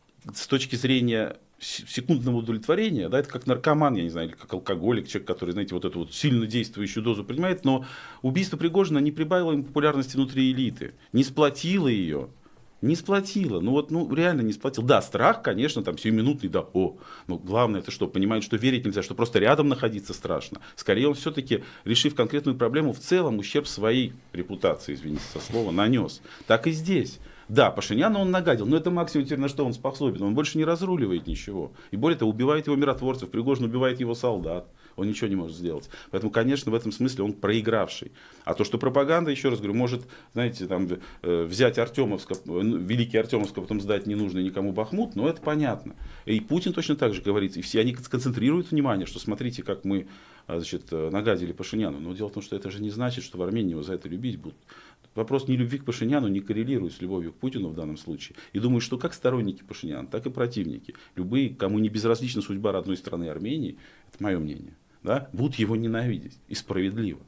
с точки зрения секундного удовлетворения, да, это как наркоман, я не знаю, или как алкоголик, человек, который, знаете, вот эту вот сильно действующую дозу принимает, но убийство Пригожина не прибавило ему популярности внутри элиты, не сплотило ее. Не сплотила, реально не сплотила. Да, страх, конечно, там сиюминутный, да, но главное это что, понимает, что верить нельзя, что просто рядом находиться страшно. Скорее он все-таки, решив конкретную проблему, в целом ущерб своей репутации, извините за слово, нанес. Так и здесь. Да, Пашиняна он нагадил, но это максимум теперь на что он способен. Он больше не разруливает ничего. И более того, убивает его миротворцев, Пригожин убивает его солдат. Он ничего не может сделать. Поэтому, конечно, в этом смысле он проигравший. А то, что пропаганда, еще раз говорю, может, знаете, там, взять Артемовск, великий Артемовск, а потом сдать ненужный никому Бахмут, но это понятно. И Путин точно так же говорит. И все они сконцентрируют внимание, что смотрите, как мы нагадили Пашиняну. Но дело в том, что это же не значит, что в Армении его за это любить будут. Вопрос нелюбви к Пашиняну не коррелирует с любовью к Путину в данном случае. И думаю, что как сторонники Пашиняна, так и противники, любые, кому не безразлична судьба родной страны Армении, это мое мнение, да, будут его ненавидеть. И справедливо.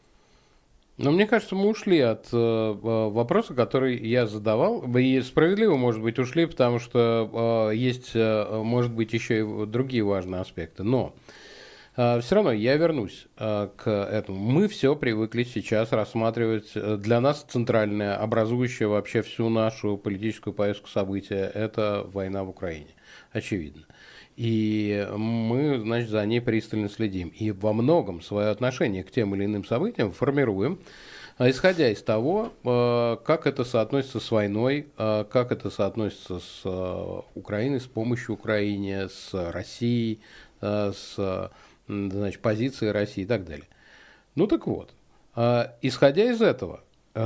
Но мне кажется, мы ушли от вопроса, который я задавал. И справедливо, может быть, ушли, потому что есть, может быть, еще и другие важные аспекты. Но Все равно я вернусь к этому. Мы все привыкли сейчас рассматривать, для нас центральное, образующее вообще всю нашу политическую повестку события, это война в Украине, очевидно. И мы, значит, за ней пристально следим. И во многом свое отношение к тем или иным событиям формируем, исходя из того, как это соотносится с войной, как это соотносится с Украиной, с помощью Украине, с Россией, с, значит, позицией России и так далее. Ну так вот, исходя из этого,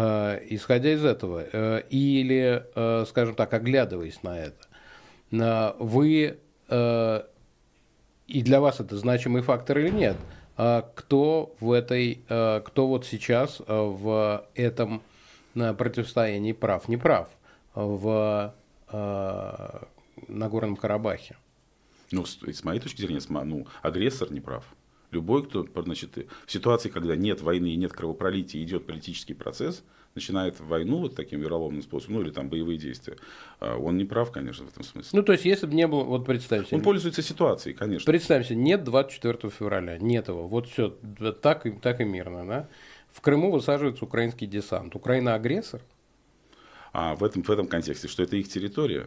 или, скажем так, оглядываясь на это, вы, и для вас это значимый фактор или нет, кто вот сейчас в этом противостоянии прав, не прав в Нагорном Карабахе? Ну, с моей точки зрения, агрессор не прав. Любой, кто, значит, в ситуации, когда нет войны и нет кровопролития, идет политический процесс, начинает войну вот таким вероломным способом, ну или там боевые действия, он не прав, конечно, в этом смысле. Ну, то есть, если бы не было, вот представьте. Он пользуется ситуацией, конечно. Представьте, нет 24 февраля, нет его, вот все, так и мирно, да? В Крыму высаживается украинский десант. Украина агрессор? А в этом контексте, что это их территория?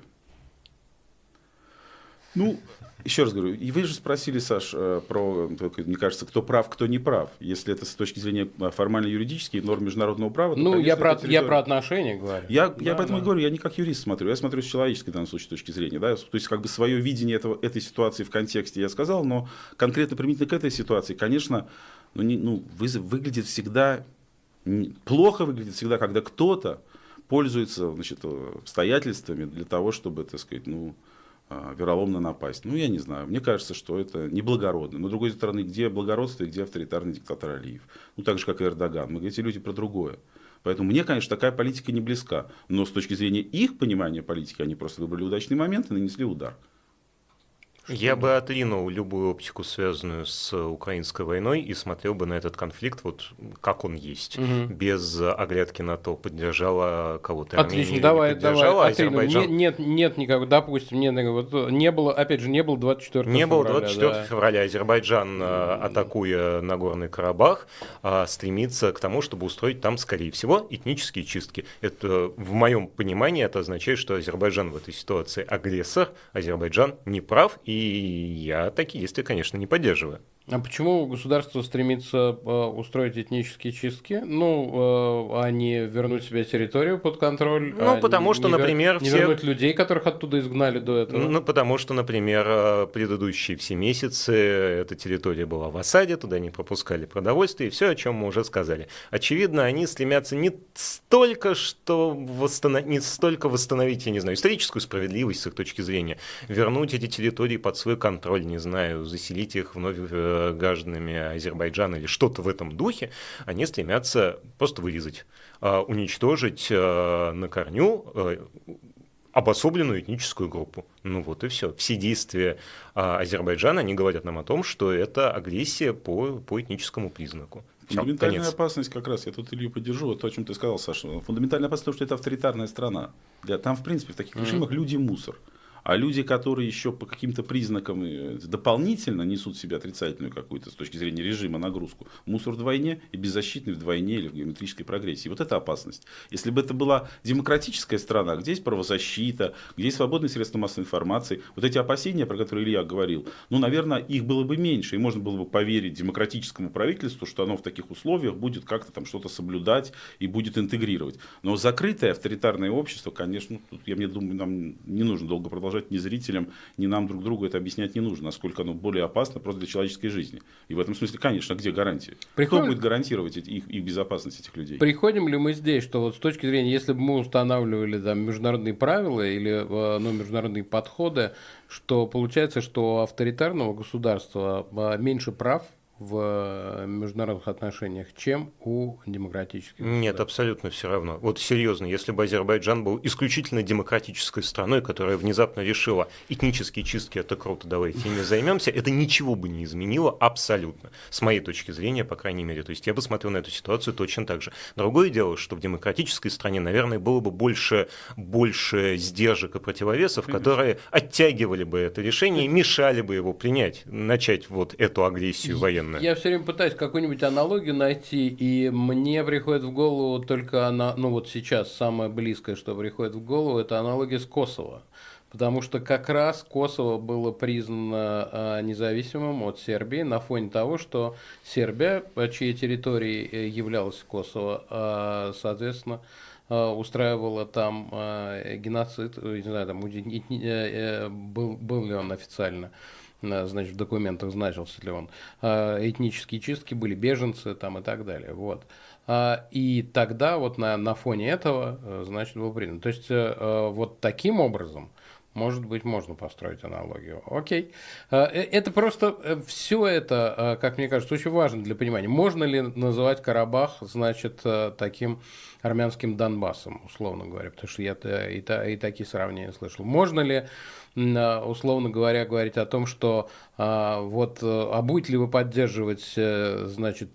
Ну, еще раз говорю, и вы же спросили, Саш, про, мне кажется, кто прав, кто не прав. Если это с точки зрения формально-юридических норм международного права, то, ну, конечно, я про отношения говорю. Я поэтому и говорю, я не как юрист смотрю, я смотрю с человеческой, в данном случае, точки зрения. Да? То есть, как бы свое видение этой ситуации в контексте я сказал, но конкретно применительно к этой ситуации, конечно, выглядит всегда, плохо выглядит всегда, когда кто-то пользуется, значит, обстоятельствами для того, чтобы, так сказать, вероломно напасть. Ну, я не знаю. Мне кажется, что это неблагородно. Но, с другой стороны, где благородство и где авторитарный диктатор Алиев? Ну, так же, как и Эрдоган. Эти люди про другое. Поэтому мне, конечно, такая политика не близка. Но с точки зрения их понимания политики, они просто выбрали удачный момент и нанесли удар. Я бы отринул любую оптику, связанную с украинской войной, и смотрел бы на этот конфликт вот как он есть, без оглядки на то, поддержала кого-то Армения или не поддержала Азербайджан. Нет никакого, допустим, не было, опять же, не было 24 февраля. Не было 24 февраля. Азербайджан, атакуя Нагорный Карабах, стремится к тому, чтобы устроить там, скорее всего, этнические чистки. Это, в моем понимании, это означает, что Азербайджан в этой ситуации агрессор, Азербайджан не прав, и я такие действия, конечно, не поддерживаю. А почему государство стремится устроить этнические чистки? А не вернуть себе территорию под контроль? Потому что, например... Не вернуть людей, которых оттуда изгнали до этого? Потому что, например, предыдущие все месяцы эта территория была в осаде, туда не пропускали продовольствие, и все, о чем мы уже сказали. Очевидно, они стремятся не столько восстановить, я не знаю, историческую справедливость с их точки зрения, вернуть эти территории под свой контроль, не знаю, заселить их вновь гражданами Азербайджана или что-то в этом духе, они стремятся просто вырезать, уничтожить на корню обособленную этническую группу. Ну вот и все. Все действия Азербайджана, они говорят нам о том, что это агрессия по этническому признаку. Фундаментальная опасность как раз, я тут Илью поддержу, вот то, о чем ты сказал, Саша. Фундаментальная опасность, потому что это авторитарная страна. Там, в принципе, в таких режимах люди мусор. А люди, которые еще по каким-то признакам дополнительно несут в себе отрицательную какую-то, с точки зрения режима, нагрузку, мусор вдвойне и беззащитный вдвойне или в геометрической прогрессии. Вот это опасность. Если бы это была демократическая страна, где есть правозащита, где есть свободные средства массовой информации, вот эти опасения, про которые Илья говорил, наверное, их было бы меньше. И можно было бы поверить демократическому правительству, что оно в таких условиях будет как-то там что-то соблюдать и будет интегрировать. Но закрытое авторитарное общество, конечно, я думаю, нам не нужно долго продолжать ни зрителям, ни нам друг другу это объяснять не нужно, насколько оно более опасно просто для человеческой жизни. И в этом смысле, конечно, где гарантии? Кто будет гарантировать их безопасность, этих людей? Приходим ли мы здесь, что вот с точки зрения, если бы мы устанавливали международные правила или международные подходы, что получается, что у авторитарного государства меньше прав, в международных отношениях, чем у демократических государств? Нет, абсолютно все равно. Вот серьезно, если бы Азербайджан был исключительно демократической страной, которая внезапно решила этнические чистки, это круто, давайте ими займемся, это ничего бы не изменило абсолютно, с моей точки зрения, по крайней мере. То есть я бы смотрел на эту ситуацию точно так же. Другое дело, что в демократической стране, наверное, было бы больше сдержек и противовесов, которые оттягивали бы это решение и мешали бы его принять, начать вот эту агрессию военную. Я все время пытаюсь какую-нибудь аналогию найти, и мне приходит в голову только она, ну вот сейчас самое близкое, что приходит в голову, это аналогия с Косово. Потому что как раз Косово было признано независимым от Сербии на фоне того, что Сербия, чьей территорией являлась Косово, соответственно, устраивала там геноцид, не знаю, там, был ли он официально, значит, в документах значился ли он, этнические чистки были, беженцы там и так далее, вот. И тогда вот на фоне этого, значит, было принято. То есть вот таким образом, может быть, можно построить аналогию. Окей. Это просто, все это, как мне кажется, очень важно для понимания. Можно ли называть Карабах, значит, таким армянским Донбассом, условно говоря, потому что я и такие сравнения слышал. Можно ли, условно говоря, говорить о том, что будете ли вы поддерживать, значит,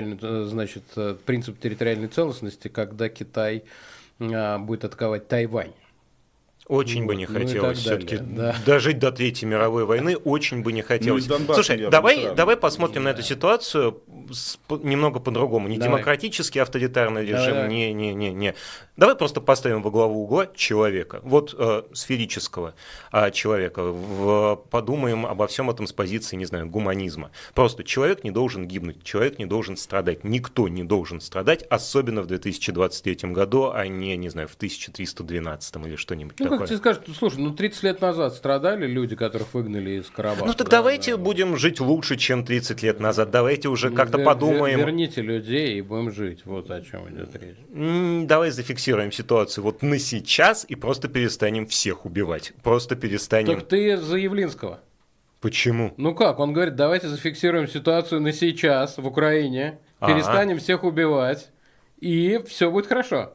принцип территориальной целостности, когда Китай будет атаковать Тайвань? Очень бы не хотелось все-таки дожить до Третьей мировой войны, очень бы не хотелось. Слушай, давай посмотрим на эту ситуацию немного по-другому. Не демократический авторитарный режим, не. Давай просто поставим во главу угла человека, вот сферического человека. Подумаем обо всем этом с позиции, не знаю, гуманизма. Просто человек не должен гибнуть, человек не должен страдать, никто не должен страдать, особенно в 2023 году, а не знаю, в 1312 или что-нибудь такое. Как тебе скажут, слушай, 30 лет назад страдали люди, которых выгнали из Карабаха. Ну так давайте будем жить лучше, чем 30 лет назад. Давайте уже как-то подумаем. Верните людей и будем жить. Вот о чем идет речь. Давай зафиксируем ситуацию вот на сейчас и просто перестанем всех убивать. Просто перестанем. Так ты за Явлинского. Почему? Ну как? Он говорит, давайте зафиксируем ситуацию на сейчас в Украине, перестанем всех убивать, и все будет хорошо.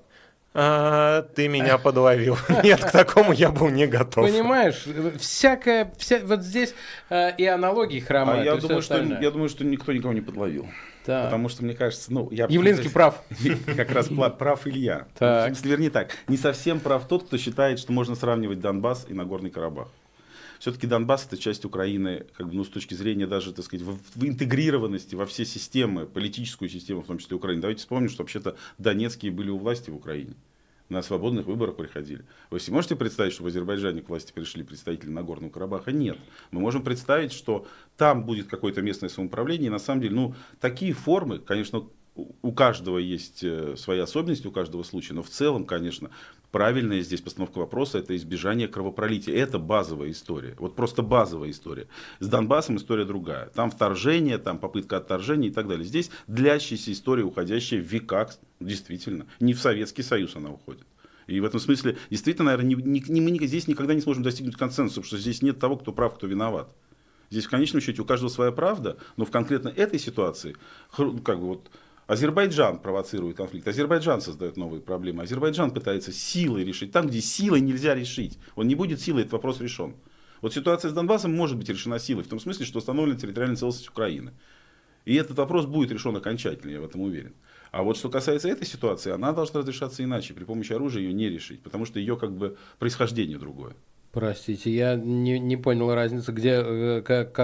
Ты меня подловил. Нет, к такому я был не готов. Понимаешь, вот здесь и аналогии хромают. Я думаю, что никто никого не подловил. Да. Потому что, мне кажется, Явлинский прав. Как раз прав Илья. В смысле, вернее так, не совсем прав тот, кто считает, что можно сравнивать Донбасс и Нагорный Карабах. Все-таки Донбасс — это часть Украины, с точки зрения даже, так сказать, в интегрированности во все системы, политическую систему, в том числе Украины. Давайте вспомним, что вообще-то донецкие были у власти в Украине. На свободных выборах приходили. Вы себе можете представить, что в Азербайджане к власти пришли представители Нагорного Карабаха? Нет. Мы можем представить, что там будет какое-то местное самоуправление. И на самом деле, такие формы, конечно, у каждого есть свои особенности, у каждого случая. Но в целом, конечно, правильная здесь постановка вопроса — это избежание кровопролития. Это базовая история. Вот просто базовая история. С Донбассом история другая. Там вторжение, там попытка отторжения и так далее. Здесь длящаяся история, уходящая в века, действительно. Не в Советский Союз она уходит. И в этом смысле, действительно, наверное, мы здесь никогда не сможем достигнуть консенсуса, потому что здесь нет того, кто прав, кто виноват. Здесь в конечном счете у каждого своя правда, но в конкретно этой ситуации, Азербайджан провоцирует конфликт, Азербайджан создает новые проблемы, Азербайджан пытается силой решить. Там, где силой нельзя решить, он не будет силой, этот вопрос решен. Вот ситуация с Донбассом может быть решена силой, в том смысле, что установлена территориальная целостность Украины. И этот вопрос будет решен окончательно, я в этом уверен. А вот что касается этой ситуации, она должна разрешаться иначе. При помощи оружия ее не решить, потому что ее происхождение другое. Простите, я не понял разницы, где,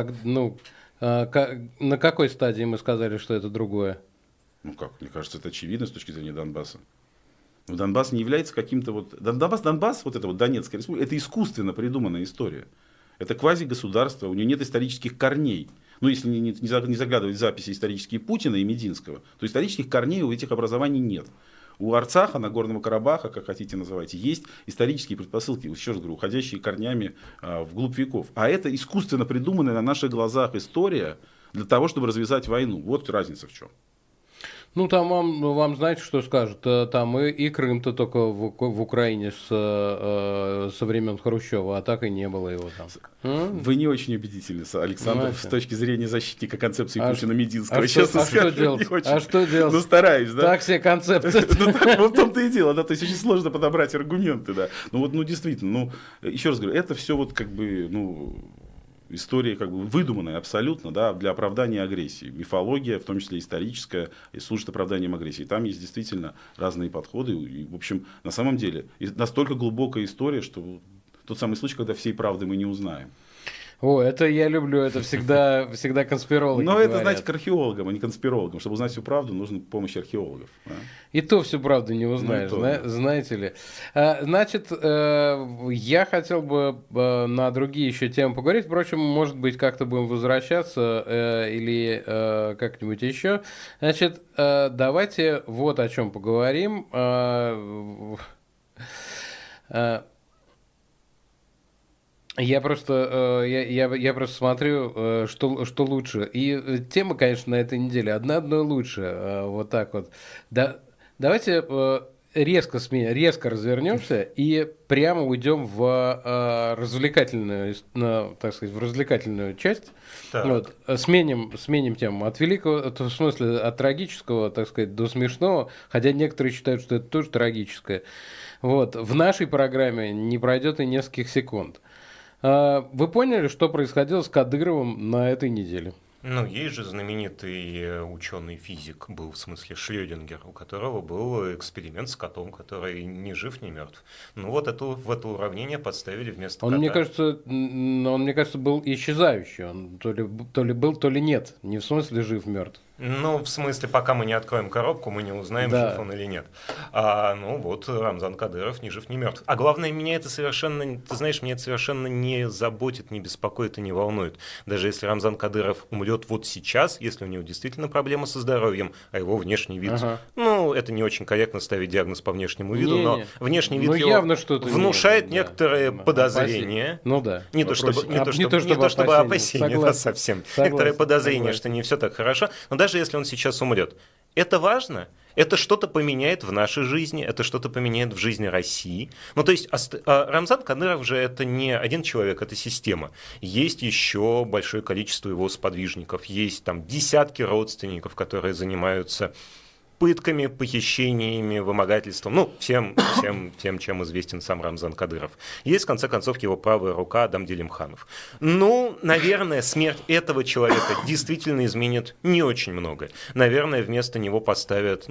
на какой стадии мы сказали, что это другое? Мне кажется, это очевидно с точки зрения Донбасса. Но Донбасс не является каким-то Донбасс, вот эта Донецкая республика, это искусственно придуманная история. Это квазигосударство, у нее нет исторических корней. Если не заглядывать в записи исторические Путина и Мединского, то исторических корней у этих образований нет. У Арцаха, Нагорного Карабаха, как хотите называйте, есть исторические предпосылки, еще раз говорю, уходящие корнями вглубь веков. А это искусственно придуманная на наших глазах история для того, чтобы развязать войну. Вот разница в чем. Ну, там вам знаете, что скажут? Там и Крым-то только в Украине со времен Хрущева, а так и не было его там. Вы не очень убедительны, Александр, Знаете. с точки зрения защитника концепции Путина-Мединского. Честно скажу, что делать? Ну, стараюсь, да? Так себе концепция. Ну, в том-то и дело, да, то есть очень сложно подобрать аргументы, да. Ну, действительно, еще раз говорю, это все вот как бы, история как бы выдуманная абсолютно, да, для оправдания агрессии. Мифология, в том числе историческая, служит оправданием агрессии. Там есть действительно разные подходы. И, в общем, на самом деле, настолько глубокая история, что тот самый случай, когда всей правды мы не узнаем. О, это я люблю, это всегда конспирологи Но это, говорят. знаете, к археологам, а не конспирологам. Чтобы узнать всю правду, нужна помощь археологов. Да? И то всю правду не узнаешь, знаете ли. Значит, я хотел бы на другие еще темы поговорить. Впрочем, может быть, как-то будем возвращаться или как-нибудь еще. Значит, давайте вот о чем поговорим. Я просто смотрю, что лучше. И тема, конечно, на этой неделе одной лучше. Вот так вот. Давайте резко развернемся и прямо уйдем в развлекательную, так сказать, в развлекательную часть. Вот. Сменим тему. От великого, в смысле, от трагического, так сказать, до смешного. Хотя некоторые считают, что это тоже трагическое. Вот. В нашей программе не пройдет и нескольких секунд. Вы поняли, что происходило с Кадыровым на этой неделе? Ну, есть же знаменитый ученый-физик, был в смысле Шрёдингер, у которого был эксперимент с котом, который ни жив, ни мертв. Ну вот в это уравнение подставили вместо кота. Мне кажется, был исчезающий. Он то ли был, то ли нет. Не в смысле жив-мертв. Ну, в смысле, пока мы не откроем коробку, мы не узнаем, жив он или нет. Рамзан Кадыров ни жив, ни мертв. А главное, меня это совершенно не заботит, не беспокоит и не волнует. Даже если Рамзан Кадыров умрет вот сейчас, если у него действительно проблемы со здоровьем, а его внешний вид... это не очень корректно ставить диагноз по внешнему виду, но внешний вид его внушает некоторые подозрения. Ну да. Не то чтобы опасения, да, совсем. Некоторые подозрения, что не все так хорошо. Но даже если он сейчас умрет, это важно? Это что-то поменяет в нашей жизни, это что-то поменяет в жизни России. Ну, то есть Рамзан Кадыров же это не один человек, это система. Есть еще большое количество его сподвижников, есть там десятки родственников, которые занимаются пытками, похищениями, вымогательством, всем, чем известен сам Рамзан Кадыров. Есть, в конце концов, его правая рука Адам Делимханов. Наверное, смерть этого человека действительно изменит не очень многое. Наверное, вместо него поставят,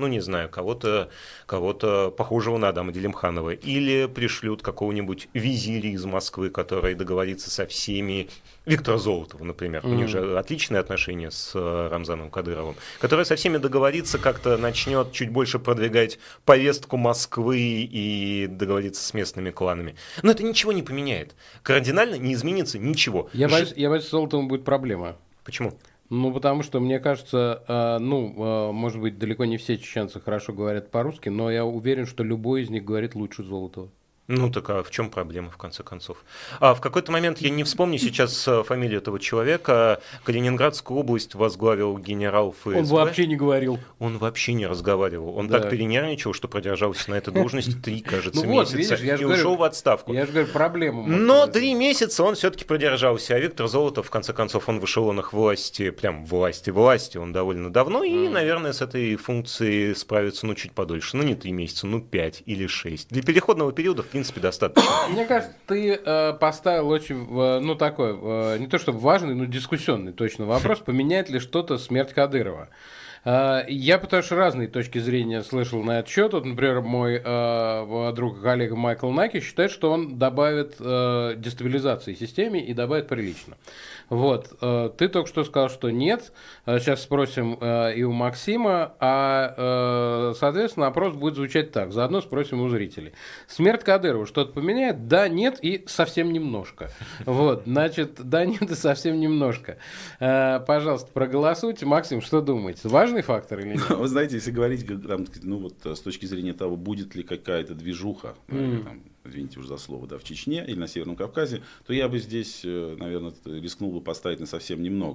кого-то похожего на Адама Делимханова. Или пришлют какого-нибудь визиря из Москвы, который договорится со всеми. Виктора Золотова, например. У них же отличные отношения с Рамзаном Кадыровым. Который со всеми договорится, как-то начнет чуть больше продвигать повестку Москвы и договориться с местными кланами. Но это ничего не поменяет. Кардинально не изменится ничего. Я боюсь, с Золотовым будет проблема. Почему? Потому что, мне кажется, может быть, далеко не все чеченцы хорошо говорят по-русски, но я уверен, что любой из них говорит лучше Золотова. Так а в чем проблема, в конце концов? В какой-то момент, я не вспомню сейчас фамилию этого человека, Калининградскую область возглавил генерал ФСБ. Он вообще не говорил. Он вообще не разговаривал. Он так перенервничал, что продержался на этой должности 3, кажется, месяца. И ушел в отставку. Я же говорю, проблема. Но 3 месяца он все-таки продержался. А Виктор Золотов, в конце концов, он в эшелонах власти, прям власти, он довольно давно. И, наверное, с этой функцией справится чуть подольше. Не 3 месяца, 5 или 6. Для переходного периода, в принципе, достаточно. Мне кажется, ты поставил очень, такой, не то чтобы важный, но дискуссионный точно вопрос, поменяет ли что-то смерть Кадырова. Я потому что разные точки зрения слышал на этот счет. Вот, например, мой друг и коллега Майкл Наки считает, что он добавит дестабилизации системе и добавит прилично. Вот. Ты только что сказал, что нет. Сейчас спросим и у Максима. Соответственно, опрос будет звучать так. Заодно спросим у зрителей. Смерть Кадырова что-то поменяет? Да, нет и совсем немножко. Вот. Значит, да, нет и совсем немножко. Пожалуйста, проголосуйте. Максим, что думаете? Важный фактор или нет? Вы знаете, если говорить с точки зрения того, будет ли какая-то движуха, извините уж за слово, в Чечне или на Северном Кавказе, то я бы здесь, наверное, рискнул бы поставить на совсем немного.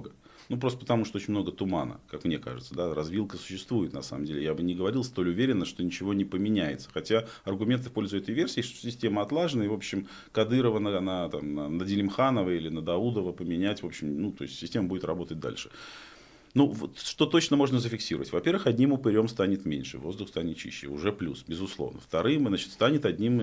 Ну, просто потому, что очень много тумана, как мне кажется. Да? Развилка существует, на самом деле. Я бы не говорил столь уверенно, что ничего не поменяется. Хотя аргументы в пользу этой версии, что система отлажена, и, в общем, Кадырова на Делимханова или на Даудова поменять, в общем, ну, то есть система будет работать дальше. Ну, вот, что точно можно зафиксировать? Во-первых, одним упырем станет меньше, воздух станет чище, уже плюс, безусловно. Вторым, значит, станет одним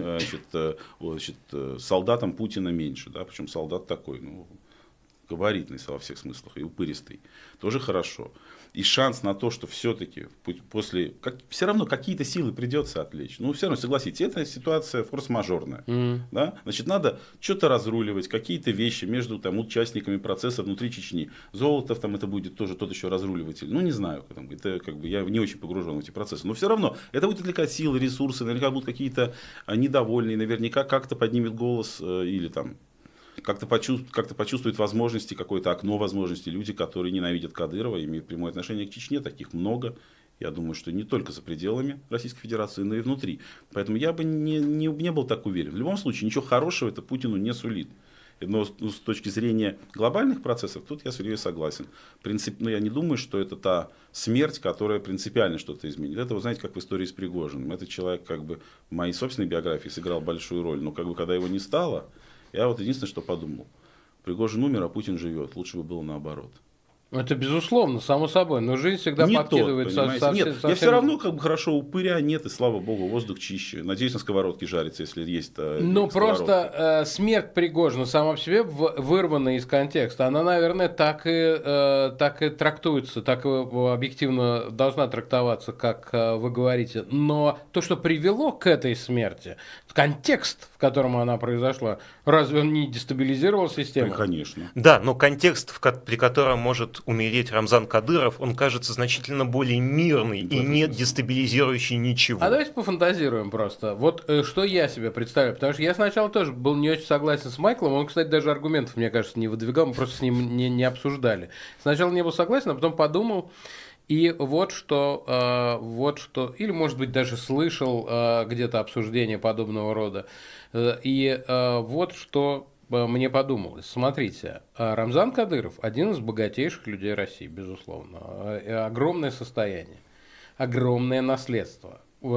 солдатом Путина меньше, да, причем солдат такой, ну, габаритный во всех смыслах и упыристый, тоже хорошо. И шанс на то, что все-таки после, все равно какие-то силы придется отвлечь. Ну, все равно, согласитесь, это ситуация форс-мажорная. Да? Значит, надо что-то разруливать, какие-то вещи между там, участниками процесса внутри Чечни. Золотов там это будет тоже тот еще разруливатель. Ну, не знаю, там, это, как бы, я не очень погружен в эти процессы. Но все равно, это будет отвлекать силы, ресурсы, наверняка будут какие-то недовольные, наверняка как-то поднимет голос или там как-то почувствуют возможности, какое-то окно возможностей люди, которые ненавидят Кадырова, имеют прямое отношение к Чечне, таких много. Я думаю, что не только за пределами Российской Федерации, но и внутри. Поэтому я бы не был так уверен. В любом случае, ничего хорошего это Путину не сулит. Но с точки зрения глобальных процессов, тут я с Ильей согласен. Но я не думаю, что это та смерть, которая принципиально что-то изменит. Это, вы знаете, как в истории с Пригожиным. Этот человек как бы в моей собственной биографии сыграл большую роль, но как бы когда его не стало, я вот единственное, что подумал. Пригожин умер, а Путин живет. Лучше бы было наоборот. Это безусловно, само собой, но жизнь всегда не подкидывает совсем. Нет, я все равно как бы хорошо, упыря нет, и слава богу, воздух чище. Надеюсь, на сковородке жарится, если есть. Но просто смерть Пригожина сама по себе вырвана из контекста. Она, наверное, так и трактуется, так и объективно должна трактоваться, как вы говорите. Но то, что привело к этой смерти, контекст, в котором она произошла, разве он не дестабилизировал систему? Конечно. Да, но контекст, при котором может умереть Рамзан Кадыров, он кажется значительно более мирный и не дестабилизирующий ничего. А давайте пофантазируем просто. Вот что я себе представляю. Потому что я сначала тоже был не очень согласен с Майклом. Он, кстати, даже аргументов, мне кажется, не выдвигал. Мы просто с ним не обсуждали. Сначала не был согласен, а потом подумал. И вот что, или, может быть, даже слышал где-то обсуждение подобного рода. И вот что мне подумалось. Смотрите, Рамзан Кадыров один из богатейших людей России, безусловно. Огромное состояние, огромное наследство,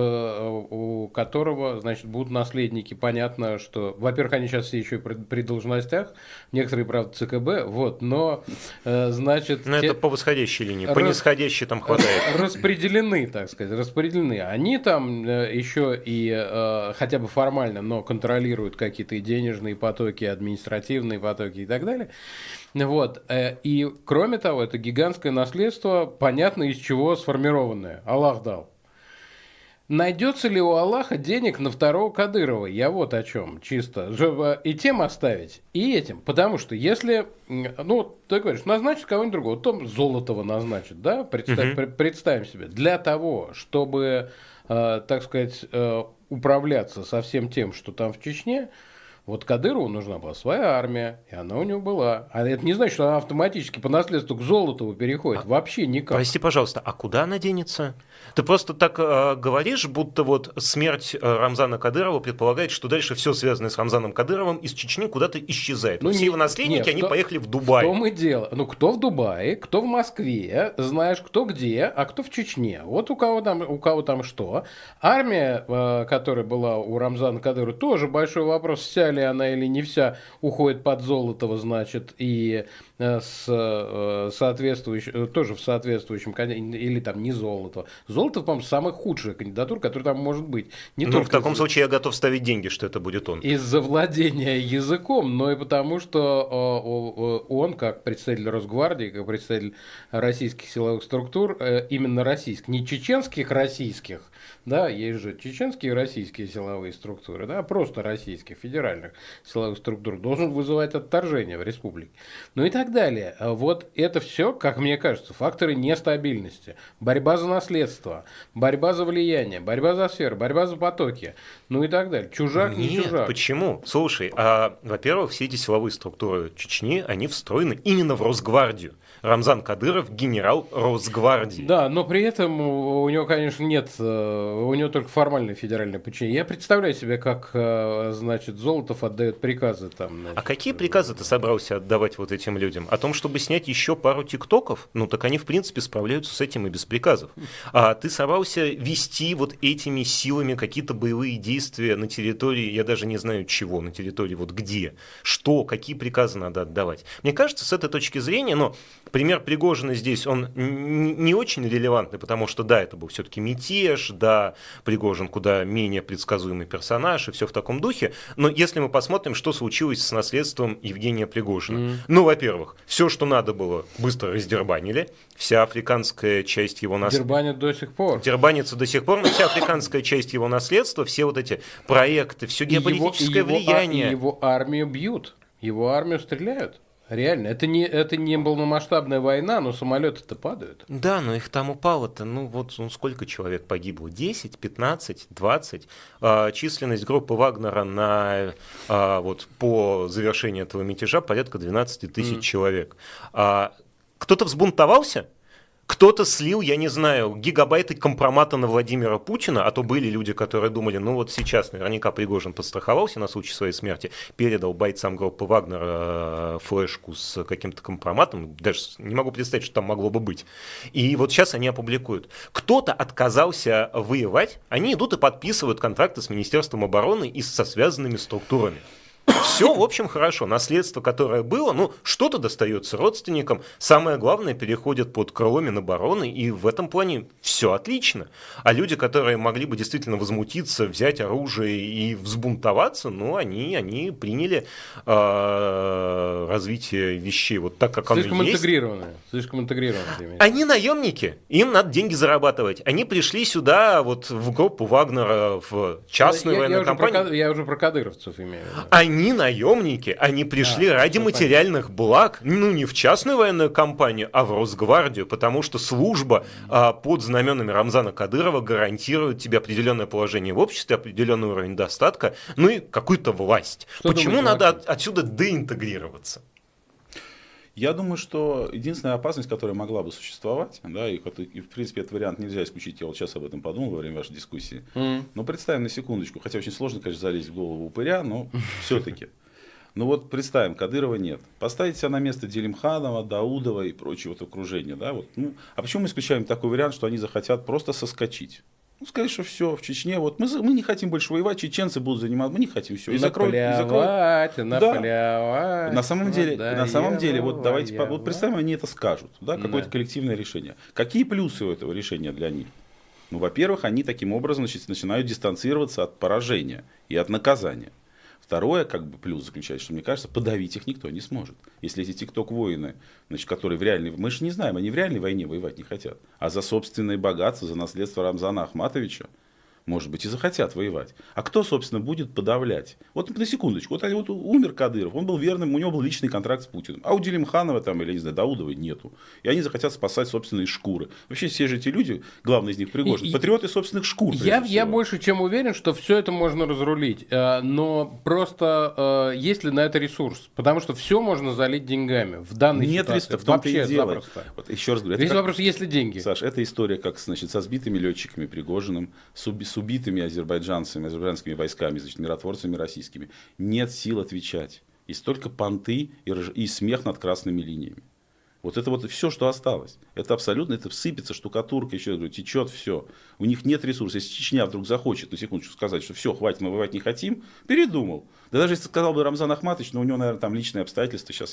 у которого, значит, будут наследники. Понятно, что, во-первых, они сейчас все еще при должностях, некоторые, правда, ЦКБ, вот, но, значит... Но это по восходящей линии, по нисходящей там хватает. Распределены, так сказать, распределены. Они там еще и, хотя бы формально, но контролируют какие-то и денежные потоки, административные потоки и так далее. Вот. И, кроме того, это гигантское наследство, понятно, из чего сформированное. Аллах дал. Найдется ли у Аллаха денег на второго Кадырова? Я вот о чем, чисто. Чтобы и тем оставить, и этим. Потому что если, ну, ты говоришь, назначить кого-нибудь другого, то Золотова назначит, да? Представим себе. Для того, чтобы, так сказать, управляться со всем тем, что там в Чечне, вот Кадырову нужна была своя армия, и она у него была. А это не значит, что она автоматически по наследству к Золотову переходит. Вообще никак. Прости, пожалуйста, а куда она денется? Ты просто так говоришь, будто вот смерть Рамзана Кадырова предполагает, что дальше все связанное с Рамзаном Кадыровым из Чечни куда-то исчезает. Ну, все его наследники, они поехали в Дубай. В том и дело. Ну, кто в Дубае, кто в Москве, знаешь, кто где, а кто в Чечне. Вот у кого там что. Армия, которая была у Рамзана Кадырова, тоже большой вопрос, вся ли она или не вся, уходит под Золотова, значит, и тоже в соответствующем, или там не Золотова. Золотов, по-моему, самая худшая кандидатура, которая там может быть. Ну, в таком случае я готов ставить деньги, что это будет он. Из-за владения языком, но и потому, что он, как представитель Росгвардии, как представитель российских силовых структур, именно российских, не чеченских российских, да, есть же чеченские и российские силовые структуры, да, просто российских, федеральных силовых структур, должен вызывать отторжение в республике. Ну и так далее. Вот это все, как мне кажется, факторы нестабильности. Борьба за наследство, борьба за влияние, борьба за сферы, борьба за потоки, ну и так далее. Чужак, не чужак. Нет, почему? Слушай, во-первых, все эти силовые структуры Чечни, они встроены именно в Росгвардию. Рамзан Кадыров – генерал Росгвардии. Да, но при этом у него, конечно, нет, у него только формальное федеральное подчинение. Я представляю себе, как, значит, Золотов отдает приказы там. Значит, а какие приказы ты собрался отдавать вот этим людям? людям о том, чтобы снять еще пару тиктоков, ну так они в принципе справляются с этим и без приказов. А ты собрался вести вот этими силами какие-то боевые действия на территории, я даже не знаю чего, на территории вот где, что, какие приказы надо отдавать. Мне кажется, с этой точки зрения, но пример Пригожина здесь, он не очень релевантный, потому что да, это был все-таки мятеж, да, Пригожин куда менее предсказуемый персонаж и все в таком духе, но если мы посмотрим, что случилось с наследством Евгения Пригожина. Ну, во-первых, все, что надо было, быстро раздербанили, вся африканская часть его наследства. Дербанят до сих пор. Дербанится до сих пор, но вся африканская часть его наследства, все вот эти проекты, все геополитическое влияние. Его армию бьют, его армию стреляют. Реально, это не полномасштабная война, но самолеты-то падают. Да, но их там упало-то, сколько человек погибло? 10, 15, 20? Численность группы Вагнера по завершении этого мятежа порядка 12 тысяч человек. Кто-то взбунтовался? Кто-то слил, я не знаю, гигабайты компромата на Владимира Путина, а то были люди, которые думали, сейчас наверняка Пригожин подстраховался на случай своей смерти, передал бойцам группы Вагнера флешку с каким-то компроматом, даже не могу представить, что там могло бы быть. И вот сейчас они опубликуют. Кто-то отказался воевать, они идут и подписывают контракты с Министерством обороны и со связанными структурами. Все, в общем, хорошо. Наследство, которое было, что-то достается родственникам. Самое главное, переходит под крыло Минобороны, и в этом плане все отлично. А люди, которые могли бы действительно возмутиться, взять оружие и взбунтоваться, они приняли развитие вещей вот так, как оно есть. Слишком интегрированное. Они наемники, им надо деньги зарабатывать. Они пришли сюда, в группу Вагнера, в частную военную компанию. Я уже про кадыровцев имею в виду. Они наемники, они пришли ради материальных благ, не в частную военную компанию, а в Росгвардию, потому что служба под знаменами Рамзана Кадырова гарантирует тебе определенное положение в обществе, определенный уровень достатка, и какую-то власть. Почему надо отсюда деинтегрироваться? Я думаю, что единственная опасность, которая могла бы существовать, да, и в принципе этот вариант нельзя исключить, я вот сейчас об этом подумал во время вашей дискуссии, но представим на секундочку, хотя очень сложно, конечно, залезть в голову упыря, но все-таки. Представим, Кадырова нет. Поставить себя на место Делимханова, Даудова и прочего окружения. Да, а почему мы исключаем такой вариант, что они захотят просто соскочить? Сказать, что все, в Чечне, мы не хотим больше воевать, чеченцы будут заниматься, мы не хотим все. Наплевать. На самом деле, давайте, представим, они это скажут, какое-то коллективное решение. Какие плюсы у этого решения для них? Во-первых, они таким образом начинают дистанцироваться от поражения и от наказания. Второе, плюс заключается, что, мне кажется, подавить их никто не сможет. Если эти тикток-воины, которые в реальной... Мы же не знаем, они в реальной войне воевать не хотят. А за собственные богатства, за наследство Рамзана Ахматовича, может быть, и захотят воевать. А кто, собственно, будет подавлять? На секундочку. Умер Кадыров, он был верным, у него был личный контракт с Путиным. А у Делимханова или, не знаю, Даудовой нету. И они захотят спасать собственные шкуры. Вообще, все же эти люди, главный из них Пригожин, патриоты собственных шкур. Я больше чем уверен, что все это можно разрулить. Но просто есть ли на это ресурс? Потому что все можно залить деньгами. В данной ситуации. Нет, в том-то и дело. Еще раз говорю. Весь вопрос, есть ли деньги? Саш, это история, со сбитыми летчиками Пригожиным, с убитыми азербайджанскими войсками, миротворцами российскими. Нет сил отвечать. Есть только понты и смех над красными линиями. Это все, что осталось. Это абсолютно, это сыпется штукатурка, еще раз говорю, течет все. У них нет ресурсов. Если Чечня вдруг захочет, на секундочку, сказать, что все, хватит, мы воевать не хотим, передумал. Да даже если сказал бы Рамзан Ахматович, но у него, наверное, там личные обстоятельства, сейчас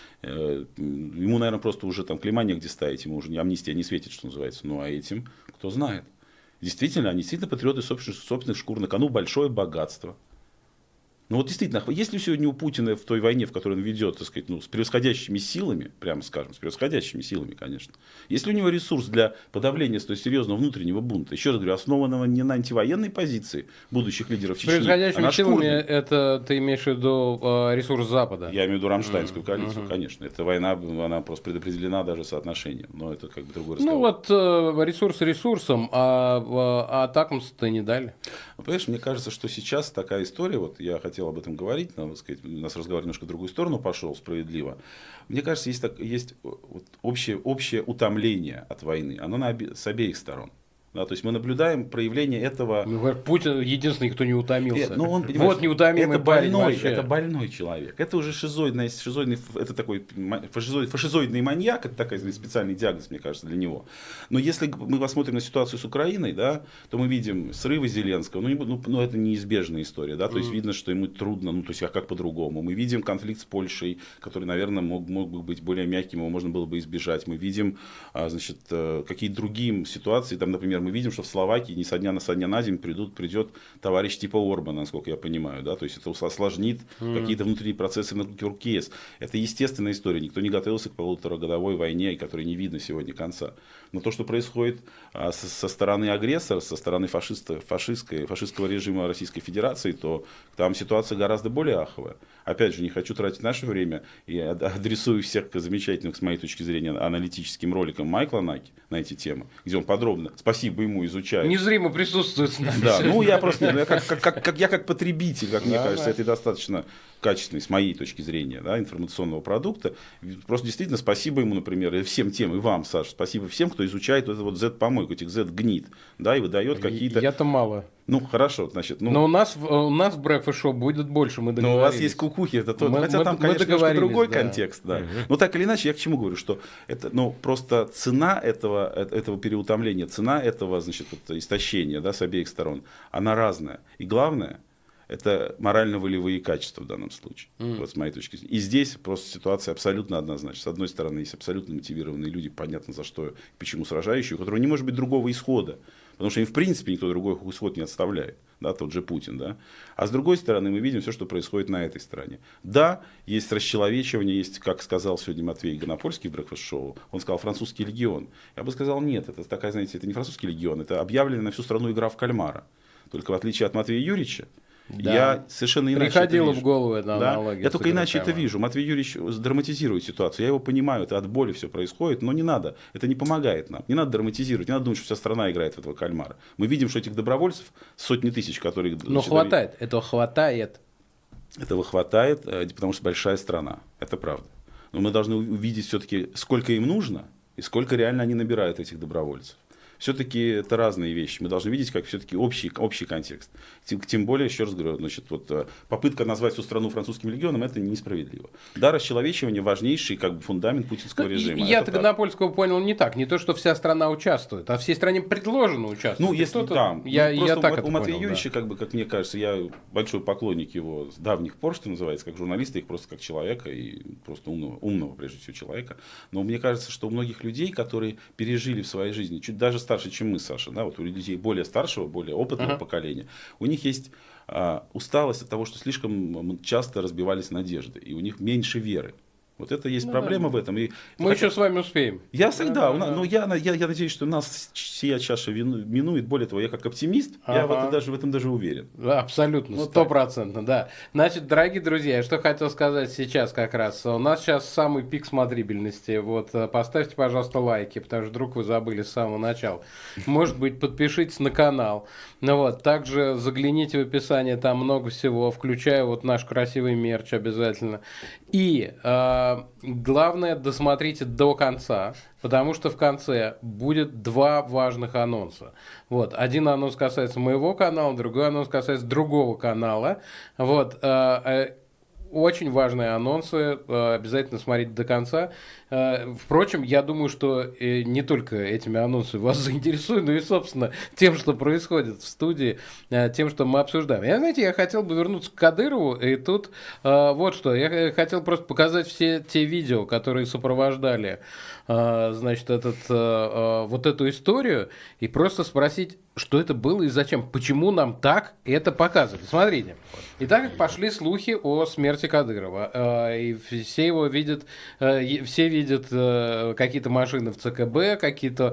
ему, наверное, просто уже клейма негде ставить, ему уже амнистия не светит, что называется. А этим, кто знает. Действительно, они действительно патриоты собственных шкур, на кону большое богатство. Действительно, если сегодня у Путина в той войне, в которой он ведет, с превосходящими силами, прямо скажем, с превосходящими силами, конечно, если у него ресурс для подавления столь серьезного внутреннего бунта, еще раз говорю, основанного не на антивоенной позиции будущих лидеров Чечни, превосходящими силами, это ты имеешь в виду ресурс Запада? Я имею в виду Рамштайнскую коалицию, конечно. Эта война, она просто предопределена даже соотношением, но это другой разговор. Ресурс ресурсом, а атакамс-то не дали. Понимаешь, мне кажется, что сейчас такая история, я хотел об этом говорить, у нас разговор немножко в другую сторону пошел, справедливо. Мне кажется, есть общее утомление от войны, оно с обеих сторон. Да, то есть мы наблюдаем проявление этого. Путин единственный, кто не утомился. Он, вот неутомимый парень вообще. Это больной человек. Это уже шизоидный, это такой фашизоидный маньяк, это такой специальный диагноз, мне кажется, для него. Но если мы посмотрим на ситуацию с Украиной, да, то мы видим срывы Зеленского. Ну, это неизбежная история. Да, то есть видно, что ему трудно, то есть как по-другому. Мы видим конфликт с Польшей, который, наверное, мог бы быть более мягким, его можно было бы избежать. Мы видим, значит, какие-то другие ситуации, там, например, мы видим, что в Словакии не со дня на день придет товарищ типа Орбана, насколько я понимаю. Да? То есть это осложнит какие-то внутренние процессы вокруг ЕС. Это естественная история. Никто не готовился к полуторагодовой войне, которой не видно сегодня конца. Но то, что происходит со стороны агрессора, со стороны фашистского режима Российской Федерации, то там ситуация гораздо более аховая. Опять же, не хочу тратить наше время и адресую всех замечательных, с моей точки зрения, аналитическим роликам Майкла Наки на эти темы, где он подробно, спасибо ему, изучает. Незримо присутствует с нами. Да, ну я просто, я как потребитель, как мне кажется, это достаточно качественный, с моей точки зрения, да, информационного продукта. Просто действительно спасибо ему, например, и всем тем, и вам, Саша, спасибо всем, кто изучает вот эту вот Z-помойку, этих Z-гнид, да, и выдает какие-то... Я-то мало. Ну, хорошо, значит. Но у нас в Breakfast Show будет больше, мы договорились. Но у вас есть кукухи, это то. Хотя там, конечно, немножко другой контекст. Да. Но так или иначе, я к чему говорю, что это, просто цена этого переутомления, цена этого, значит, истощения, да, с обеих сторон, она разная. И главное, это морально-волевые качества в данном случае, вот с моей точки зрения. И здесь просто ситуация абсолютно однозначна. С одной стороны, есть абсолютно мотивированные люди, понятно за что, почему сражающие, у которых не может быть другого исхода. Потому что им, в принципе, никто другой исход не отставляет. Да, тот же Путин. Да? А с другой стороны, мы видим все, что происходит на этой стороне. Да, есть расчеловечивание, есть, как сказал сегодня Матвей Гонопольский в Breakfast-шоу, он сказал «французский легион». Я бы сказал, нет, это такая, знаете, это не французский легион, это объявленная на всю страну игра в кальмара. Только в отличие от Матвея Юрьевича, да. Я совершенно иначе приходила это вижу. В голову эта да? аналогия. Я только иначе это вижу. Матвей Юрьевич драматизирует ситуацию. Я его понимаю, это от боли все происходит, но не надо. Это не помогает нам. Не надо драматизировать, не надо думать, что вся страна играет в этого кальмара. Мы видим, что этих добровольцев сотни тысяч, которые... Но хватает, этого хватает. Этого хватает, потому что большая страна. Это правда. Но мы должны увидеть все-таки, сколько им нужно и сколько реально они набирают этих добровольцев. Все-таки это разные вещи. Мы должны видеть, как все-таки общий контекст. Тем более, еще раз говорю, значит, вот, попытка назвать всю страну французским легионом, это несправедливо. Да, расчеловечивание важнейший как бы фундамент путинского режима. Я-то Гонопольского понял не так. Не то, что вся страна участвует, а всей стране предложено участвовать. Ну, если там. Я так у Матвея Юрьевича, да. Как мне кажется, я большой поклонник его с давних пор, что называется, как журналиста, их просто как человека, и просто умного прежде всего человека. Но мне кажется, что у многих людей, которые пережили в своей жизни, чуть даже старше, чем мы, Саша, да, вот у людей более старшего, более опытного поколения, у них есть усталость от того, что слишком часто разбивались надежды, и у них меньше веры. Вот это есть проблема в этом. И мы еще с вами успеем. Я всегда, но я надеюсь, что нас сия чаша минует. Более того, я как оптимист, я в этом даже уверен. Абсолютно, 100%, да. Значит, дорогие друзья, что хотел сказать сейчас как раз. У нас сейчас самый пик смотрибельности. Вот, поставьте, пожалуйста, лайки, потому что вдруг вы забыли с самого начала. Может быть, подпишитесь на канал. Ну вот, также загляните в описание, там много всего, включая вот наш красивый мерч обязательно. И главное, досмотрите до конца, потому что в конце будет два важных анонса. Вот, один анонс касается моего канала, другой анонс касается другого канала. Вот, очень важные анонсы, обязательно смотрите до конца. Впрочем, я думаю, что не только этими анонсами вас заинтересуют, но и, собственно, тем, что происходит в студии, тем, что мы обсуждаем. Я хотел бы вернуться к Кадырову, и тут вот что. Я хотел просто показать все те видео, которые сопровождали, значит, вот эту историю, и просто спросить, что это было и зачем, почему нам так это показывали. Смотрите. Итак, пошли слухи о смерти Кадырова, и все его видят, все видят какие-то машины в ЦКБ, какие-то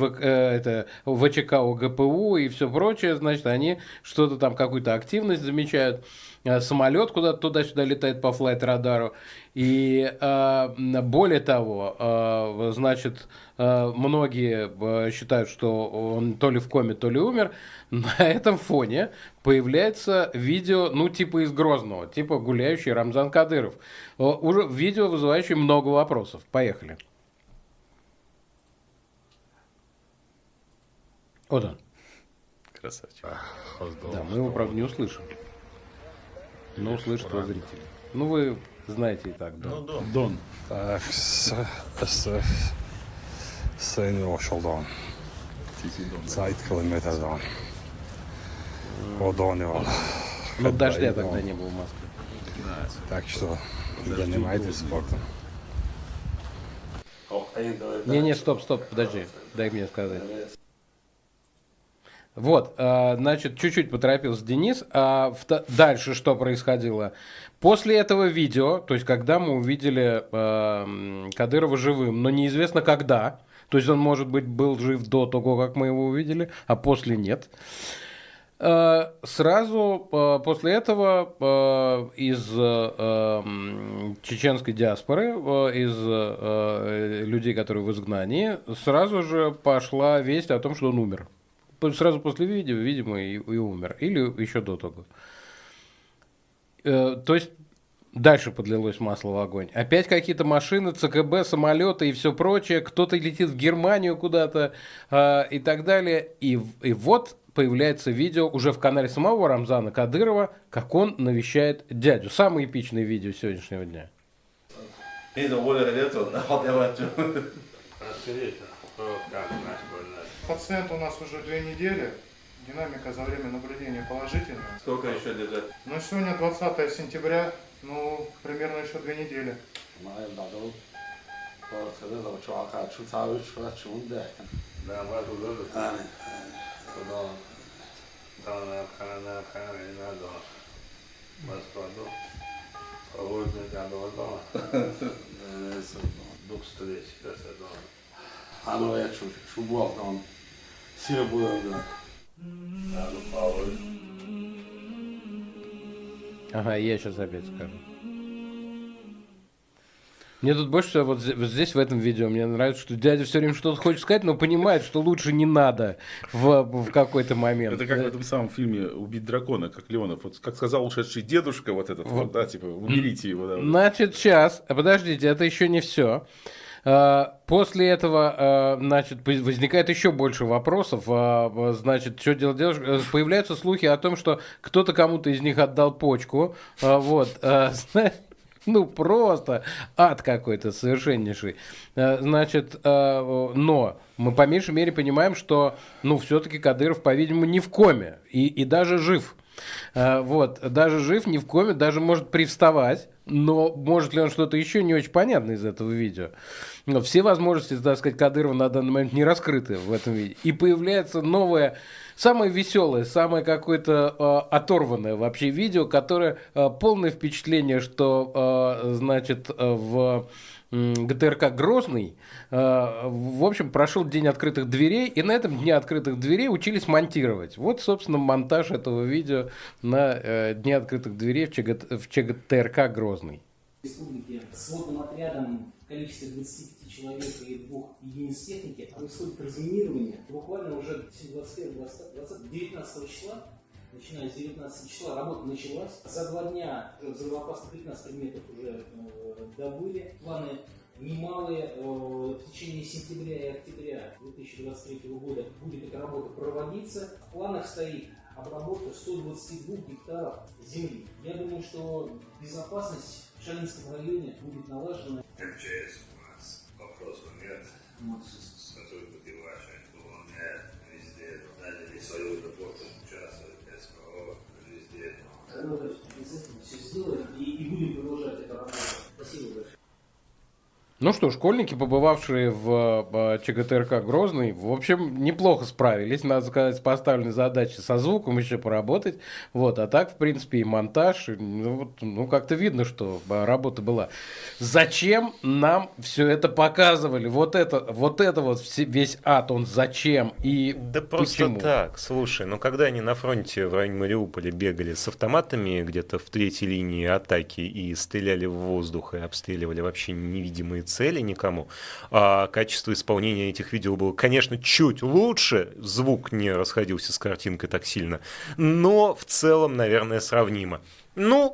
ВЧК ОГПУ и все прочее, значит, они что-то там, какую-то активность замечают. Самолет куда-то туда-сюда летает по флайт-радару. И более того, значит, многие считают, что он то ли в коме, то ли умер. На этом фоне появляется видео, ну, типа из Грозного, типа гуляющий Рамзан Кадыров. Уже видео, вызывающее много вопросов. Поехали. Вот он. Красавчик. Да, мы его, правда, не услышим. Но услышат его зрители. Ну, вы знаете и так, да. Дон. Senior Don. 1 километр Дон. По Доне. Но дождя тогда не было в Москве. Так что занимайтесь спортом. Не, стоп, подожди, дай мне сказать. Вот, значит, чуть-чуть поторопился Денис. Дальше что происходило? После этого видео, то есть когда мы увидели Кадырова живым, но неизвестно когда, то есть он, может быть, был жив до того, как мы его увидели, а после нет. Сразу после этого из чеченской диаспоры, из людей, которые в изгнании, сразу же пошла весть о том, что он умер. Сразу после видео, видимо, и умер. Или еще до того. То есть дальше подлилось масло в огонь. Опять какие-то машины, ЦКБ, самолеты и все прочее. Кто-то летит в Германию куда-то и так далее. И вот появляется видео уже в канале самого Рамзана Кадырова, как он навещает дядю. Самое эпичное видео сегодняшнего дня. Пациент у нас уже 2 недели. Динамика за время наблюдения положительная. Сколько еще лежать? Ну, сегодня 20 сентября, ну, примерно еще 2 недели. Ага, я сейчас опять скажу. Мне тут больше всего вот здесь, в этом видео, мне нравится, что дядя все время что-то хочет сказать, но понимает, что лучше не надо в какой-то момент. Это как в этом самом фильме «Убить дракона», как Леонов. Вот, как сказал ушедший дедушка, вот этот, вот, да, типа, уберите его. Да, вот. Значит, сейчас, подождите, это еще не все. После этого, значит, возникает еще больше вопросов. Значит, что делать? Появляются слухи о том, что кто-то кому-то из них отдал почку. Вот. Ну, просто ад какой-то совершеннейший. Значит, но мы по меньшей мере понимаем, что, ну, все-таки Кадыров, по-видимому, не в коме и даже жив. Вот, даже жив, не в коме, даже может привставать, но может ли он что-то еще, не очень понятно из этого видео. Но все возможности, так сказать, Кадырова на данный момент не раскрыты в этом видео. И появляется новое, самое веселое, самое какое-то оторванное вообще видео, которое полное впечатление, что, значит, в ГТРК Грозный, в общем, прошел день открытых дверей, и на этом дне открытых дверей учились монтировать. Вот, собственно, монтаж этого видео на дне открытых дверей в ЧГТРК Грозный. В республике с водным отрядом в количестве 25 человек и 2 единиц техники происходит разминирование. Буквально уже 19 числа, начиная с 19 числа, работа началась. За 2 дня взрывоопасных 15 предметов уже добыли. Планы немалые. В течение сентября и октября 2023 года будет эта работа проводиться. В планах стоит обработка 122 гектаров земли. Я думаю, что безопасность в Шалинском районе будет налажена. МЧС у нас вопросов нет. Сотрудники ваши, выполняют везде, наняли свою работу, участвуют, СПО, везде. Обязательно все сделаем и будем продолжать эту работу. Спасибо большое. Ну что, школьники, побывавшие в ЧГТРК Грозный, в общем, неплохо справились, надо сказать, с поставленной задачей со звуком еще поработать. Вот, а так, в принципе, и монтаж, ну как-то видно, что работа была. Зачем нам все это показывали? Вот это вот весь ад, он зачем и да просто почему? Так, слушай, ну когда они на фронте в районе Мариуполя бегали с автоматами где-то в третьей линии атаки и стреляли в воздух и обстреливали вообще невидимые цели никому, а качество исполнения этих видео было, конечно, чуть лучше, звук не расходился с картинкой так сильно, но в целом, наверное, сравнимо. Ну,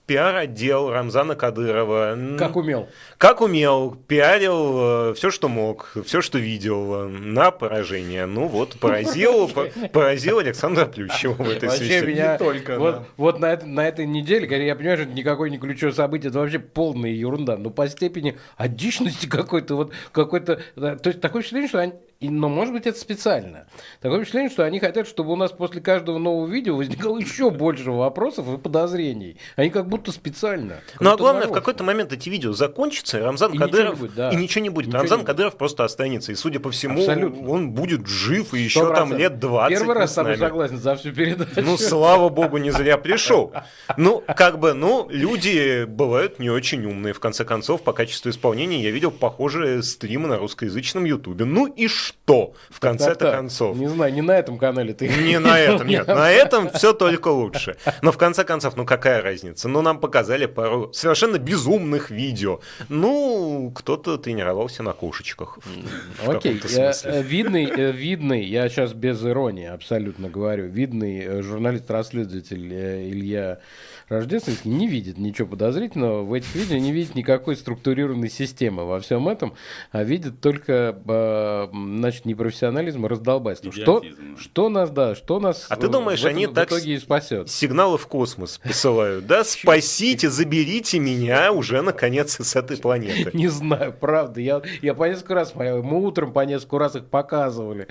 пиар-отдел Рамзана Кадырова. Как умел. Как умел, пиарил все, что мог, все, что видел, на поражение. Ну вот, поразил Александра Плющева в этой связи. Меня вот на этой неделе, я понимаю, что это никакое не ключевое событие, это вообще полная ерунда. Но по степени одичности какой-то, то есть такое впечатление, что они, но может быть это специально. Такое впечатление, что они хотят, чтобы у нас после каждого нового видео возникало еще больше вопросов и подозрений. Они как будто специально. Ну а главное, в какой-то момент эти видео закончатся, и Рамзан Кадыров... И ничего не будет. Рамзан Кадыров просто останется. И, судя по всему, он будет жив и еще там лет 20. Первый раз с тобой согласен за всю передачу. Ну, слава богу, не зря пришел. Ну, люди бывают не очень умные. В конце концов, по качеству исполнения я видел похожие стримы на русскоязычном Ютубе. Ну и что, в конце-то концов? Не знаю, не на этом канале ты... Не на этом, нет. На этом все только лучше. Но в конце концов, какая разница? Нам показали пару совершенно безумных видео. Кто-то тренировался на кошечках. Окей, видный, я сейчас без иронии абсолютно говорю, видный журналист-расследователь Илья Рождественский не видит ничего подозрительного в этих видео, не видит никакой структурированной системы во всем этом, а видит только, непрофессионализм и раздолбайство. Что нас а ты думаешь, они в итоге и спасет? Сигналы в космос посылают, да? Спасите, заберите меня уже, наконец, с этой планеты. Не знаю, правда. Я по несколько раз, мы утром по несколько раз их показывали.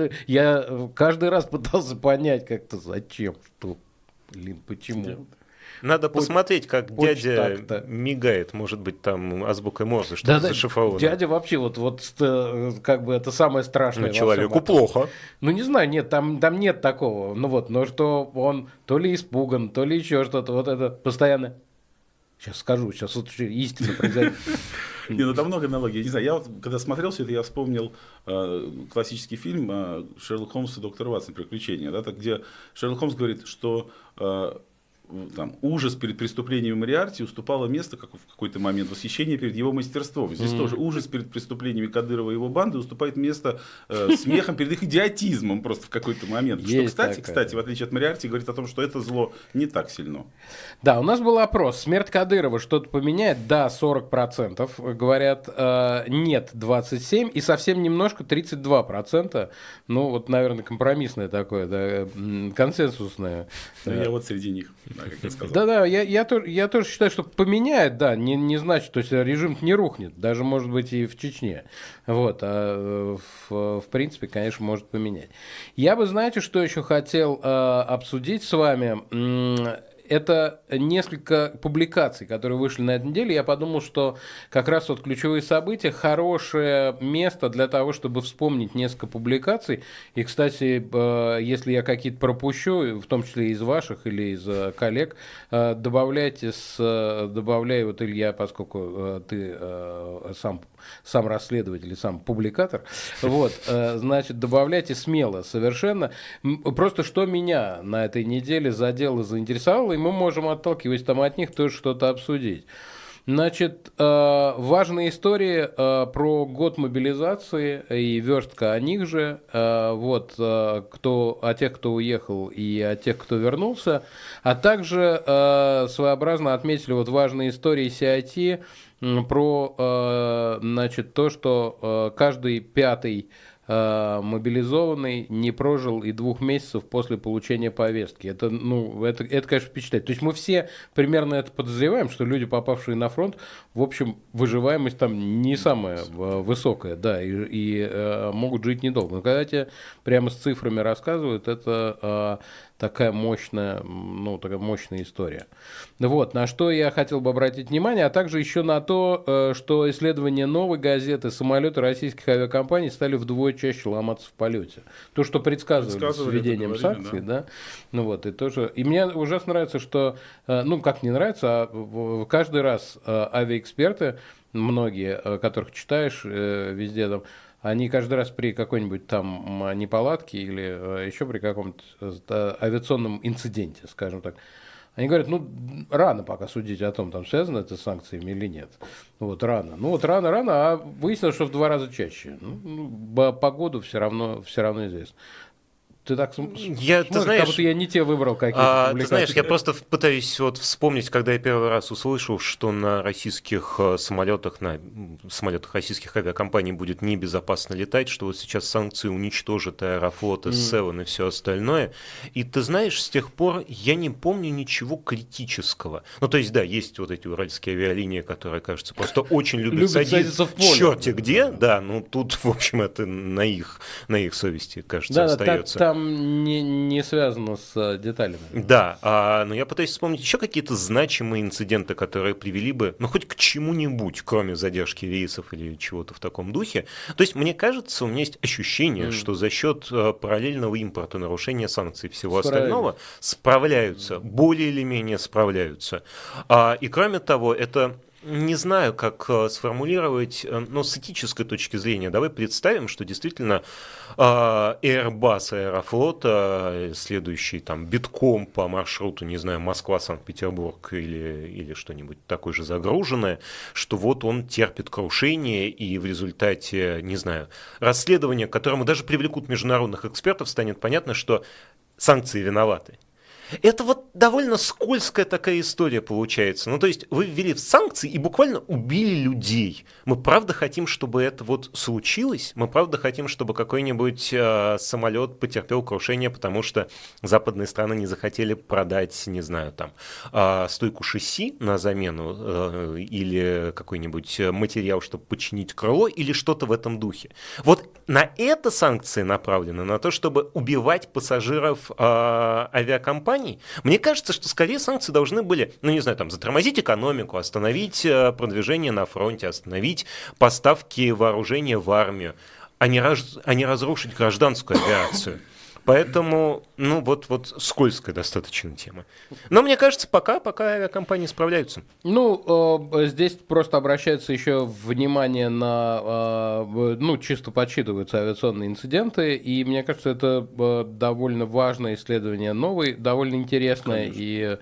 Я каждый раз пытался понять как-то, зачем, что, почему. Надо посмотреть, как дядя мигает, может быть, там азбукой Морзе что-то зашифровано. Дядя вообще, это самое страшное. Человеку плохо. Не знаю, нет, там нет такого. Но что он то ли испуган, то ли еще что-то. Вот это постоянно. Сейчас скажу, сейчас истина произойдет. Там много аналогий. Не знаю, я когда смотрел все это, я вспомнил классический фильм «Шерлок Холмс и доктор Ватсон. Приключения», где Шерлок Холмс говорит, что ужас перед преступлениями Мориарти уступало место, как в какой-то момент, восхищение перед его мастерством. Здесь тоже ужас перед преступлениями Кадырова и его банды уступает место смехом перед их идиотизмом просто в какой-то момент. Что, кстати, в отличие от Мориарти, говорит о том, что это зло не так сильно. Да, у нас был опрос. Смерть Кадырова что-то поменяет? Да, 40%. Говорят, нет, 27%. И совсем немножко, 32%. Наверное, компромиссное такое, консенсусное. Я среди них. Да, я тоже считаю, что поменяет, да, не значит, то есть режим не рухнет, даже может быть и в Чечне, в принципе, конечно, может поменять. Я бы, знаете, что еще хотел обсудить с вами? Это несколько публикаций, которые вышли на этой неделе. Я подумал, что как раз ключевые события – хорошее место для того, чтобы вспомнить несколько публикаций. И, кстати, если я какие-то пропущу, в том числе из ваших или из коллег, добавляй, Илья, поскольку ты сам расследователь и сам публикатор, значит, добавляйте смело совершенно. Просто что меня на этой неделе задело, заинтересовало, и мы можем, отталкиваясь от них, тоже что-то обсудить. Значит, важные истории про год мобилизации и верстка о них же, о тех, кто уехал, и о тех, кто вернулся, а также своеобразно отметили важные истории CIT про то, что каждый пятый мобилизованный не прожил и 2 месяцев после получения повестки. Это, конечно, впечатляет. То есть мы все примерно это подозреваем, что люди, попавшие на фронт, в общем, выживаемость там не самая высокая, да, и могут жить недолго. Но когда тебе прямо с цифрами рассказывают, это такая мощная история. На что я хотел бы обратить внимание, а также еще на то, что исследования «Новой газеты», самолеты российских авиакомпаний стали вдвое чаще ломаться в полете. То, что предсказывали с введением санкций, да. И тоже. И мне ужасно нравится, что, как не нравится, а каждый раз авиаэксперты, многие, которых читаешь везде там, они каждый раз при какой-нибудь там неполадке или еще при каком-то авиационном инциденте, скажем так, они говорят, рано пока судить о том, там связано это с санкциями или нет. Рано. Рано, а выяснилось, что в 2 раза чаще. По году все равно известно. Ты так Ты смотришь, знаешь, как будто я не те выбрал какие-то публикации. Ты знаешь, я просто пытаюсь вот вспомнить, когда я первый раз услышал, что на российских самолетах, на самолетах российских авиакомпаний будет небезопасно летать, что вот сейчас санкции уничтожат Аэрофлот, S7 и все остальное. И ты знаешь, с тех пор я не помню ничего критического. Ну, то есть, да, есть вот эти уральские авиалинии, которые, кажется, просто очень любят садиться в поле. Черти где, да, ну тут, в общем, это на их совести, кажется, остается. Там не связано с деталями. Да, но я пытаюсь вспомнить еще какие-то значимые инциденты, которые привели бы, ну, хоть к чему-нибудь, кроме задержки рейсов или чего-то в таком духе. То есть, мне кажется, у меня есть ощущение, что за счет параллельного импорта, нарушения санкций и всего остального справляются, более или менее справляются. И кроме того, это... Не знаю, как сформулировать, но с этической точки зрения. Давай представим, что действительно Airbus Аэрофлота, следующий там битком по маршруту, не знаю, Москва-Санкт-Петербург или что-нибудь такое же загруженное, что вот он терпит крушение, и в результате, не знаю, расследования, к которому даже привлекут международных экспертов, станет понятно, что санкции виноваты. Это вот довольно скользкая такая история получается. Ну, то есть вы ввели санкции и буквально убили людей. Мы правда хотим, чтобы это вот случилось? Мы правда хотим, чтобы какой-нибудь самолет потерпел крушение, потому что западные страны не захотели продать, не знаю, там, стойку шасси на замену или какой-нибудь материал, чтобы починить крыло или что-то в этом духе. Вот на это санкции направлены, на то, чтобы убивать пассажиров авиакомпаний. Мне кажется, что скорее санкции должны были, ну не знаю, там, затормозить экономику, остановить продвижение на фронте, остановить поставки вооружения в армию, а не разрушить гражданскую авиацию. Поэтому, ну, вот скользкая достаточно тема. Но мне кажется, пока авиакомпании справляются. Ну, здесь просто обращается еще внимание на, ну, чисто подсчитываются авиационные инциденты, и мне кажется, это довольно важное исследование, новое, довольно интересное. Конечно. И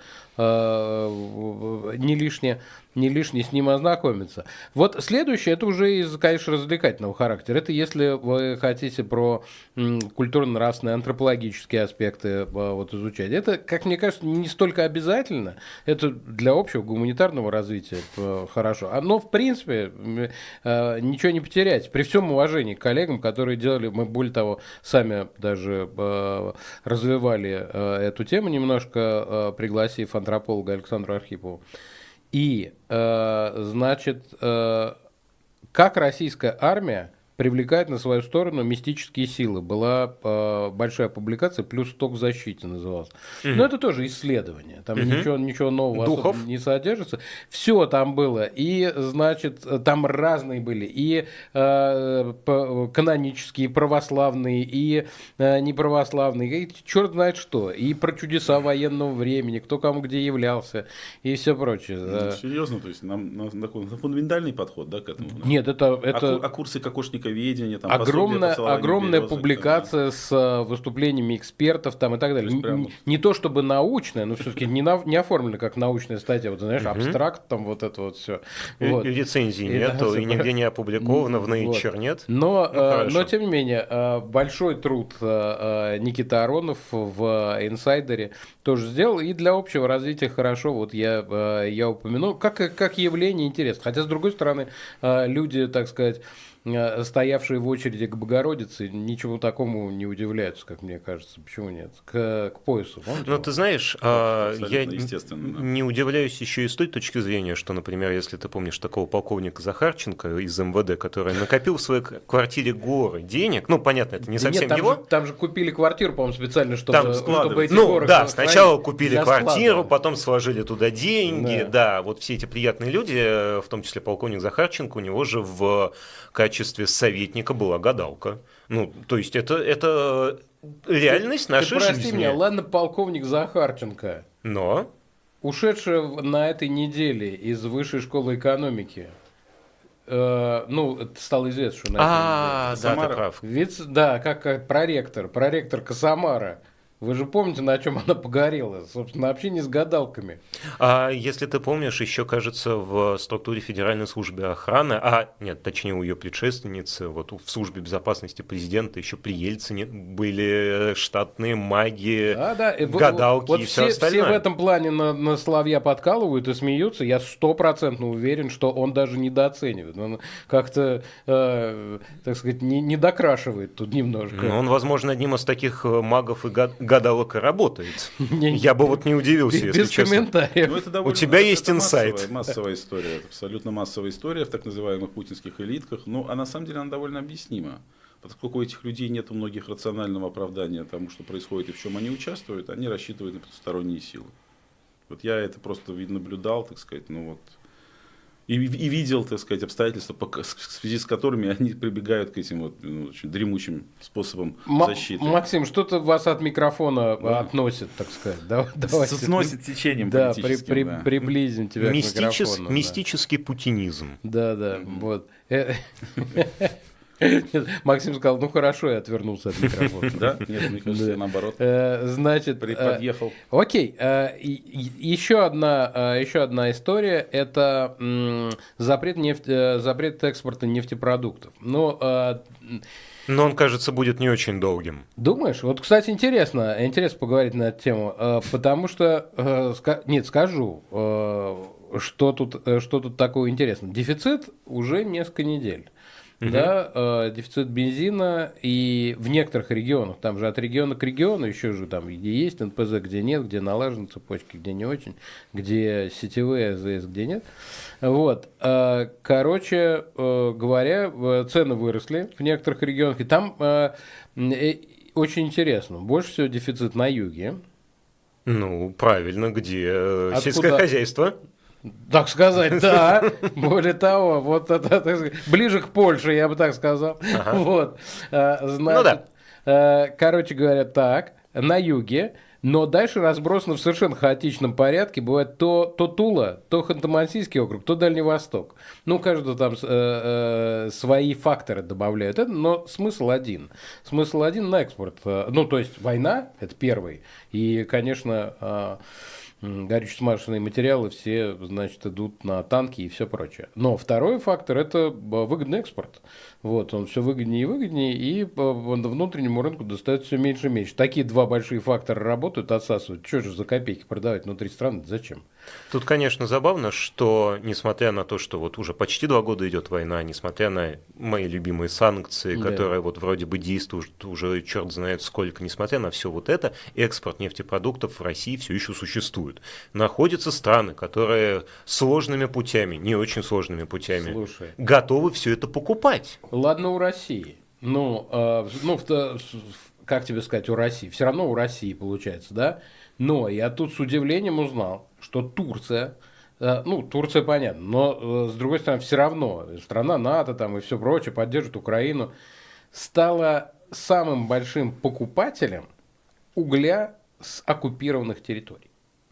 не лишне с ним ознакомиться. Вот следующее, это уже из, конечно, развлекательного характера. Это если вы хотите про культурно-нравственные, антропологические аспекты вот изучать. Это, как мне кажется, не столько обязательно. Это для общего гуманитарного развития хорошо. Но, в принципе, ничего не потерять. При всем уважении к коллегам, которые делали, мы, более того, сами даже развивали эту тему немножко, пригласив антрополога Александра Архипова. И, значит, как российская армия привлекает на свою сторону мистические силы. Была большая публикация, плюс «Ток в защите» называлась. Но это тоже исследование. Там ничего нового особо не содержится. Все там было. И, значит, там разные были. И канонические, и православные, и неправославные. И черт знает что. И про чудеса военного времени, кто кому где являлся, и все прочее. Серьезно? То есть нам такой фундаментальный подход, да, к этому? Нет, это... А курсы кокошниковедения? Там, огромная публикация с выступлениями экспертов там, и так далее. Не то чтобы научная, но все-таки не оформлена как научная статья. Вот, знаешь, абстракт, там вот это вот все. И рецензий нет, и нигде не опубликовано, в Nature нет. Но, тем не менее, большой труд Никиты Аронов в «Инсайдере» тоже сделал. И для общего развития хорошо, вот я упомянул, как явление интересно. Хотя, с другой стороны, люди, так сказать, стоявшие в очереди к Богородице, ничего такому не удивляются, как мне кажется. Почему нет? К поясу. Ну, ты знаешь, я не удивляюсь еще и с той точки зрения, что, например, если ты помнишь такого полковника Захарченко из МВД, который накопил в своей квартире горы денег, ну, понятно, это не совсем его. Там же купили квартиру, по-моему, специально, чтобы эти горы... Ну, да, сначала купили квартиру, потом сложили туда деньги, да, вот все эти приятные люди, в том числе полковник Захарченко, у него же в качестве советника была гадалка. Ну, то есть это реальность нашей жизни. Прости меня, ладно, полковник Захарченко. Но? Ушедший на этой неделе из Высшей школы экономики. Ну, стало известно, что на этой неделе. Да, ты прав. Да, как проректор Косомара Вы же помните, на чем она погорела? Собственно, вообще не с гадалками. А если ты помнишь, еще, кажется, в структуре Федеральной службы охраны, нет, точнее, у ее предшественницы, вот в службе безопасности президента еще при Ельцине были штатные маги, гадалки вот и все остальное. Все в этом плане на Соловья подкалывают и смеются. Я 100% уверен, что он даже недооценивает. Он как-то, так сказать, не докрашивает тут немножко. Но он, возможно, одним из таких магов и гадалок и работает. Я бы вот не удивился, если без честно. Комментариев. У тебя есть инсайт. Массовая история. Это абсолютно массовая история в так называемых путинских элитках. А на самом деле она довольно объяснима. Поскольку у этих людей нет у многих рационального оправдания тому, что происходит и в чем они участвуют, они рассчитывают на потусторонние силы. Вот я это просто наблюдал, так сказать, и видел, так сказать, обстоятельства, в связи с которыми они прибегают к этим очень дремучим способам защиты. Максим, что-то вас от микрофона относит, так сказать. Давайте. Сносит течением политическим. Приблизим тебя к микрофону. Мистический путинизм. Да, вот. Максим сказал, хорошо, я отвернулся от микрофона. Да? Нет, мне кажется, наоборот. Значит, подъехал. Окей. Еще одна история – это запрет экспорта нефтепродуктов. Но он, кажется, будет не очень долгим. Думаешь? Вот, кстати, интересно поговорить на эту тему, потому что, скажу, что тут такого интересного. Дефицит уже несколько недель. Да, дефицит бензина, и в некоторых регионах, там же от региона к региону еще же там где есть НПЗ, где нет, где налажены цепочки, где не очень, где сетевые АЗС, где нет. Вот, короче говоря, цены выросли в некоторых регионах, и там очень интересно, больше всего дефицит на юге. Правильно, где сельское хозяйство. Так сказать, да. Более того, вот это ближе к Польше, я бы так сказал. Вот. Значит, короче говоря, так, на юге, но дальше разбросано в совершенно хаотичном порядке. Бывает то Тула, то Ханты-Мансийский округ, то Дальний Восток. Каждый там свои факторы добавляют. Но смысл один. Смысл один на экспорт. То есть война, это первый. И, конечно, горюче-смазочные материалы все, значит, идут на танки и все прочее. Но второй фактор – это выгодный экспорт. Вот, он все выгоднее и выгоднее, и внутреннему рынку достается все меньше и меньше. Такие два большие фактора работают, отсасывают. Что же за копейки продавать внутри страны? Зачем? Тут, конечно, забавно, что, несмотря на то, что вот уже почти 2 года идет война, несмотря на мои любимые санкции, которые вот вроде бы действуют уже черт знает сколько, несмотря на все вот это, экспорт нефтепродуктов в России все еще существует. Находятся страны, которые сложными путями, не очень сложными путями, готовы все это покупать. Ладно, у России. Как тебе сказать, у России? Все равно у России получается, да? Но я тут с удивлением узнал, что Турция, Турция понятно, но с другой стороны все равно страна НАТО там и все прочее поддерживает Украину, стала самым большим покупателем угля с оккупированных территорий.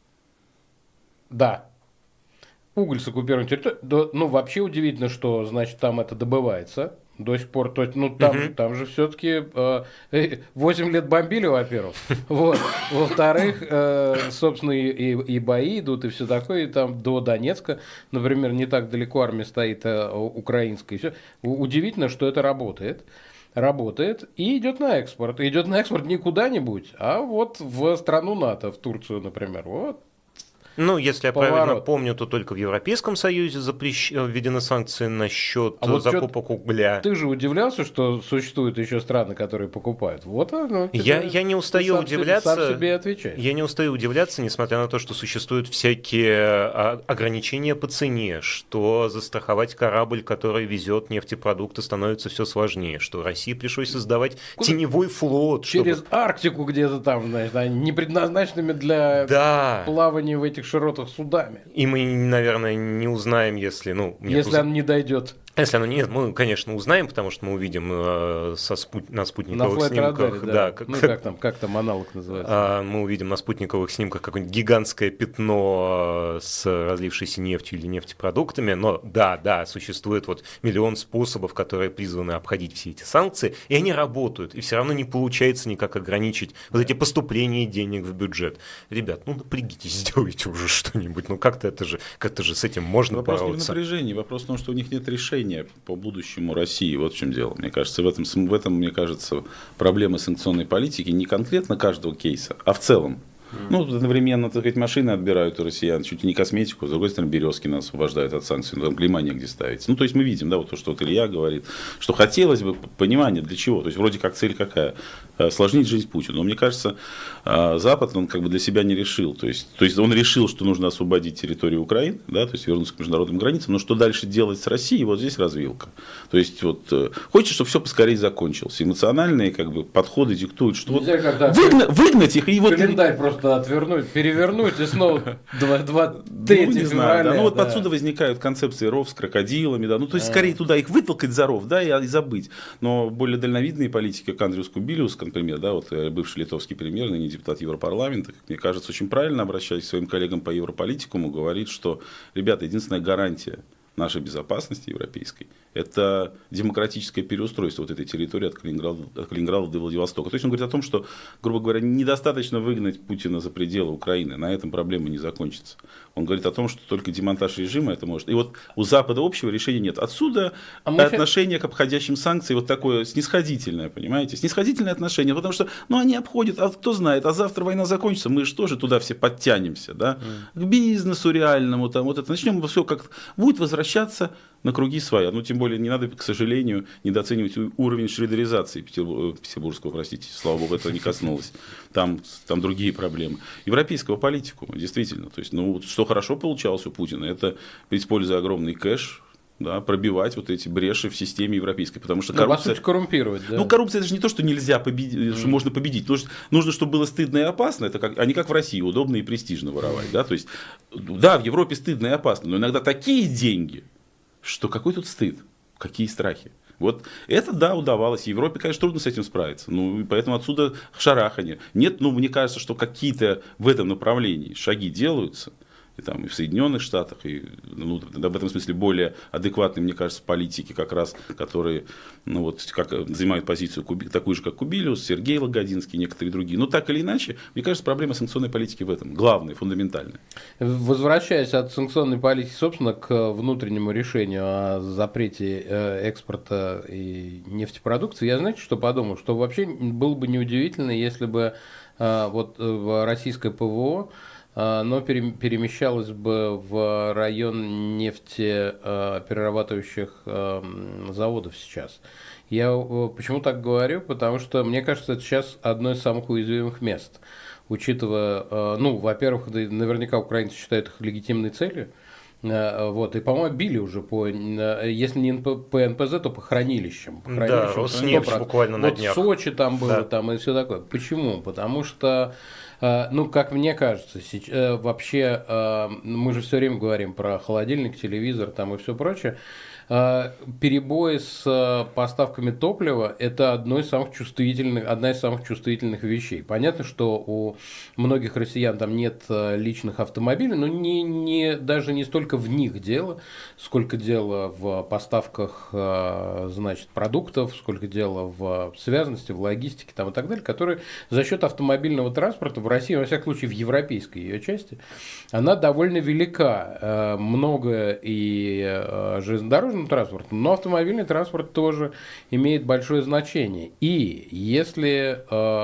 Да. Уголь с оккупированных территорий. Вообще удивительно, что, значит, там это добывается до сих пор. То есть, там же все-таки 8 лет бомбили, во-первых. Вот. Во-вторых, собственно, и бои идут, и все такое. И там до Донецка, например, не так далеко армия стоит украинская. И все. Удивительно, что это работает. И идет на экспорт. Идет на экспорт не куда-нибудь, а вот в страну НАТО, в Турцию, например. Вот. Если я правильно помню, то только в Европейском Союзе введены санкции насчет закупок угля. Ты же удивлялся, что существуют еще страны, которые покупают. Вот оно. Я не устаю удивляться. Сам себе отвечаешь. Я не устаю удивляться, несмотря на то, что существуют всякие ограничения по цене, что застраховать корабль, который везет нефтепродукты, становится все сложнее, что России пришлось создавать теневой флот. Через Арктику где-то там, не предназначенными для плавания в этих широтах судами. И мы, наверное, не узнаем, если... если он не дойдет. Если оно нет, мы, конечно, узнаем, потому что мы увидим на спутниковых снимках. Да. Как там аналог называется? Мы увидим на спутниковых снимках какое-нибудь гигантское пятно с разлившейся нефтью или нефтепродуктами. Но да, существует вот миллион способов, которые призваны обходить все эти санкции, и они работают. И все равно не получается никак ограничить вот эти поступления денег в бюджет. Ребят, напрягитесь, сделайте уже что-нибудь. Как-то же с этим можно бороться. Вопрос не в напряжении, вопрос в том, что у них нет решения по будущему России. Вот в чем дело. Мне кажется, в этом, мне кажется, проблема санкционной политики не конкретно каждого кейса, а в целом. Одновременно, так сказать, машины отбирают у россиян, чуть ли не косметику, с другой стороны, Березкина освобождают от санкций, там клейма негде ставить. То есть мы видим, вот то, что Илья говорит, что хотелось бы понимания, для чего. То есть вроде как цель какая? Осложнить жизнь Путину. Но мне кажется, Запад, он для себя не решил. То есть он решил, что нужно освободить территорию Украины, то есть вернуться к международным границам, но что дальше делать с Россией, вот здесь развилка. То есть хочется, чтобы все поскорее закончилось. Эмоциональные подходы диктуют, что выгнать их и календарь просто отвернуть, перевернуть и снова 23 февраля. Отсюда возникают концепции ров с крокодилами, то есть скорее туда их вытолкать за ров, и забыть. Но более дальновидные политики, как Андрюс Кубилиус, например, бывший литовский премьер, ныне депутат Европарламента, как мне кажется, очень правильно, обращаясь к своим коллегам по европолитикуму, говорит, что, ребята, единственная гарантия нашей безопасности европейской – это демократическое переустройство этой территории от Калининграда до Владивостока. То есть он говорит о том, что, грубо говоря, недостаточно выгнать Путина за пределы Украины, на этом проблема не закончится. Он говорит о том, что только демонтаж режима это может. И у Запада общего решения нет. Отсюда отношение к обходящим санкциям такое снисходительное, понимаете? Снисходительное отношение, потому что они обходят, кто знает, а завтра война закончится, мы же тоже туда все подтянемся, к бизнесу реальному, начнем все как будет возвращаться на круги своя. Тем более не надо, к сожалению, недооценивать уровень шредеризации петербургского, простите, слава богу, этого не коснулось. Там другие проблемы. Европейского политикума, действительно. То есть, что хорошо получалось у Путина, это, используя огромный кэш, пробивать эти бреши в системе европейской. Потому что коррупция... коррумпировать, да. Коррупция это же не то, что нельзя победить, что можно победить. Нужно, чтобы было стыдно и опасно, а не как в России, удобно и престижно воровать. То есть, в Европе стыдно и опасно, но иногда такие деньги, что какой тут стыд, какие страхи. Это, удавалось. Европе, конечно, трудно с этим справиться. Поэтому отсюда шараханье. Нет, мне кажется, что какие-то в этом направлении шаги делаются. И в Соединенных Штатах, и в этом смысле более адекватные, мне кажется, политики, как раз, которые занимают позицию такую же, как Кубилиус, Сергей Лагодинский, некоторые другие. Но так или иначе, мне кажется, проблема санкционной политики в этом. Главная, фундаментальная. Возвращаясь от санкционной политики, собственно, к внутреннему решению о запрете экспорта и нефтепродукции, я, знаете, что подумал? Что вообще было бы неудивительно, если бы российское ПВО но перемещалось бы в район нефтеперерабатывающих заводов сейчас. Я почему так говорю? Потому что, мне кажется, это сейчас одно из самых уязвимых мест. Учитывая, во-первых, наверняка украинцы считают их легитимной целью. И, по-моему, били уже если не по НПЗ, то по хранилищам. Да, Роснефть буквально на днях. В Сочи там было, и все такое. Почему? Потому что, как мне кажется, вообще мы же все время говорим про холодильник, телевизор и все прочее. Перебои с поставками топлива – это одна из самых чувствительных вещей. Понятно, что у многих россиян там нет личных автомобилей, но даже не столько в них дело, сколько дело в поставках продуктов, сколько дело в связанности, в логистике и так далее, которые за счет автомобильного транспорта в России, во всяком случае в европейской ее части, она довольно велика. Много и железнодорожных транспортом, но автомобильный транспорт тоже имеет большое значение. И если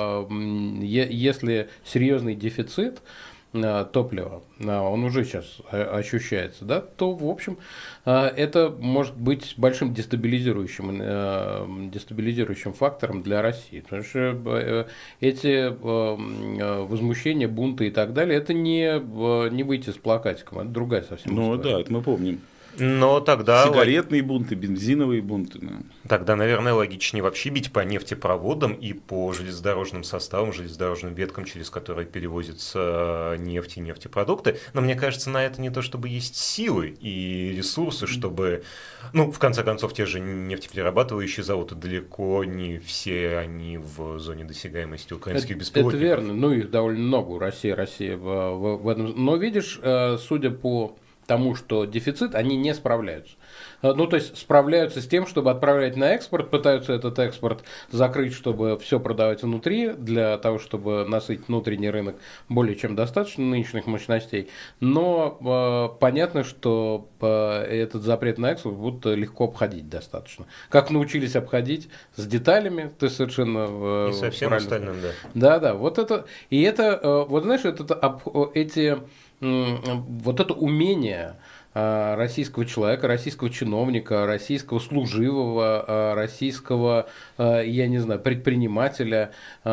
серьезный дефицит топлива, он уже сейчас ощущается, то, в общем, это может быть большим дестабилизирующим фактором для России. Потому что эти возмущения, бунты и так далее, это не выйти с плакатиком, это другая совсем история. Это мы помним. Но тогда... Сигаретные бунты, бензиновые бунты. Да. Тогда, наверное, логичнее вообще бить по нефтепроводам и по железнодорожным составам, железнодорожным веткам, через которые перевозятся нефть и нефтепродукты. Но мне кажется, на это не то, чтобы есть силы и ресурсы, чтобы... Ну, в конце концов, те же нефтеперерабатывающие заводы далеко не все они в зоне досягаемости украинских беспилотников. Это верно. Ну, их довольно много у России в этом. Но видишь, судя по тому, что дефицит, они не справляются. Ну, то есть справляются с тем, чтобы отправлять на экспорт, пытаются этот экспорт закрыть, чтобы все продавать внутри, для того, чтобы насытить внутренний рынок более чем достаточно нынешних мощностей. Но понятно, что этот запрет на экспорт будут легко обходить достаточно. Как научились обходить с деталями, ты совершенно... Не совсем остальным, да. Да-да, вот это... И это, вот знаешь, вот это умение российского человека, российского чиновника, российского служивого, российского, я не знаю, предпринимателя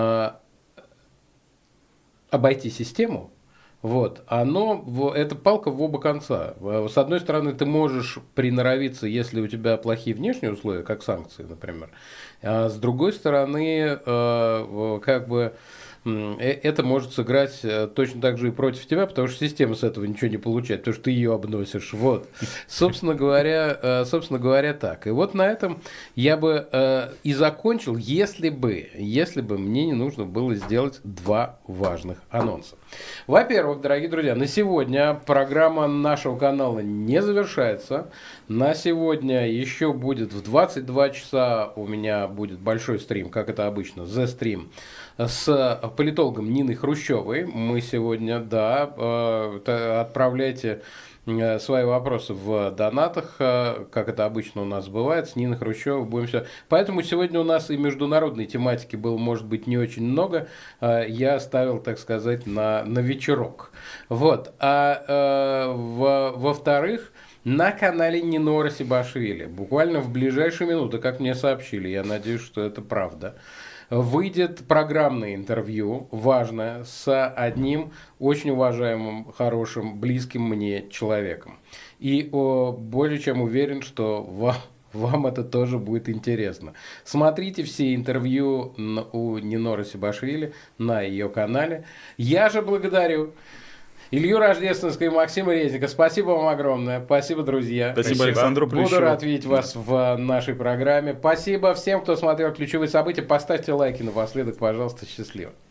обойти систему, вот, это палка в оба конца. С одной стороны, ты можешь приноровиться, если у тебя плохие внешние условия, как санкции, например. А с другой стороны, как бы... это может сыграть точно так же и против тебя, потому что система с этого ничего не получает, потому что ты ее обносишь. Вот. Собственно говоря, так. И вот на этом я бы и закончил, если бы мне не нужно было сделать два важных анонса. Во-первых, дорогие друзья, на сегодня программа нашего канала не завершается. На сегодня еще будет в 22 часа у меня будет большой стрим, как это обычно, The Stream, с политологом Ниной Хрущевой. Мы сегодня, отправляйте свои вопросы в донатах, как это обычно у нас бывает, с Ниной Хрущевой будем все. Поэтому сегодня у нас и международной тематики было, может быть, не очень много. Я оставил, так сказать, на вечерок. Вот. Во-вторых, на канале Нинора Сибашвили, буквально в ближайшие минуты, как мне сообщили, я надеюсь, что это правда, выйдет программное интервью, важное, с одним очень уважаемым, хорошим, близким мне человеком. И более чем уверен, что вам это тоже будет интересно. Смотрите все интервью у Ниноры Сибашвили на ее канале. Я же благодарю Илью Рождественского и Максима Резника. Спасибо вам огромное. Спасибо, друзья. Спасибо Александру Плющеву. Буду рад видеть вас в нашей программе. Спасибо всем, кто смотрел ключевые события. Поставьте лайки напоследок, пожалуйста. Счастливо.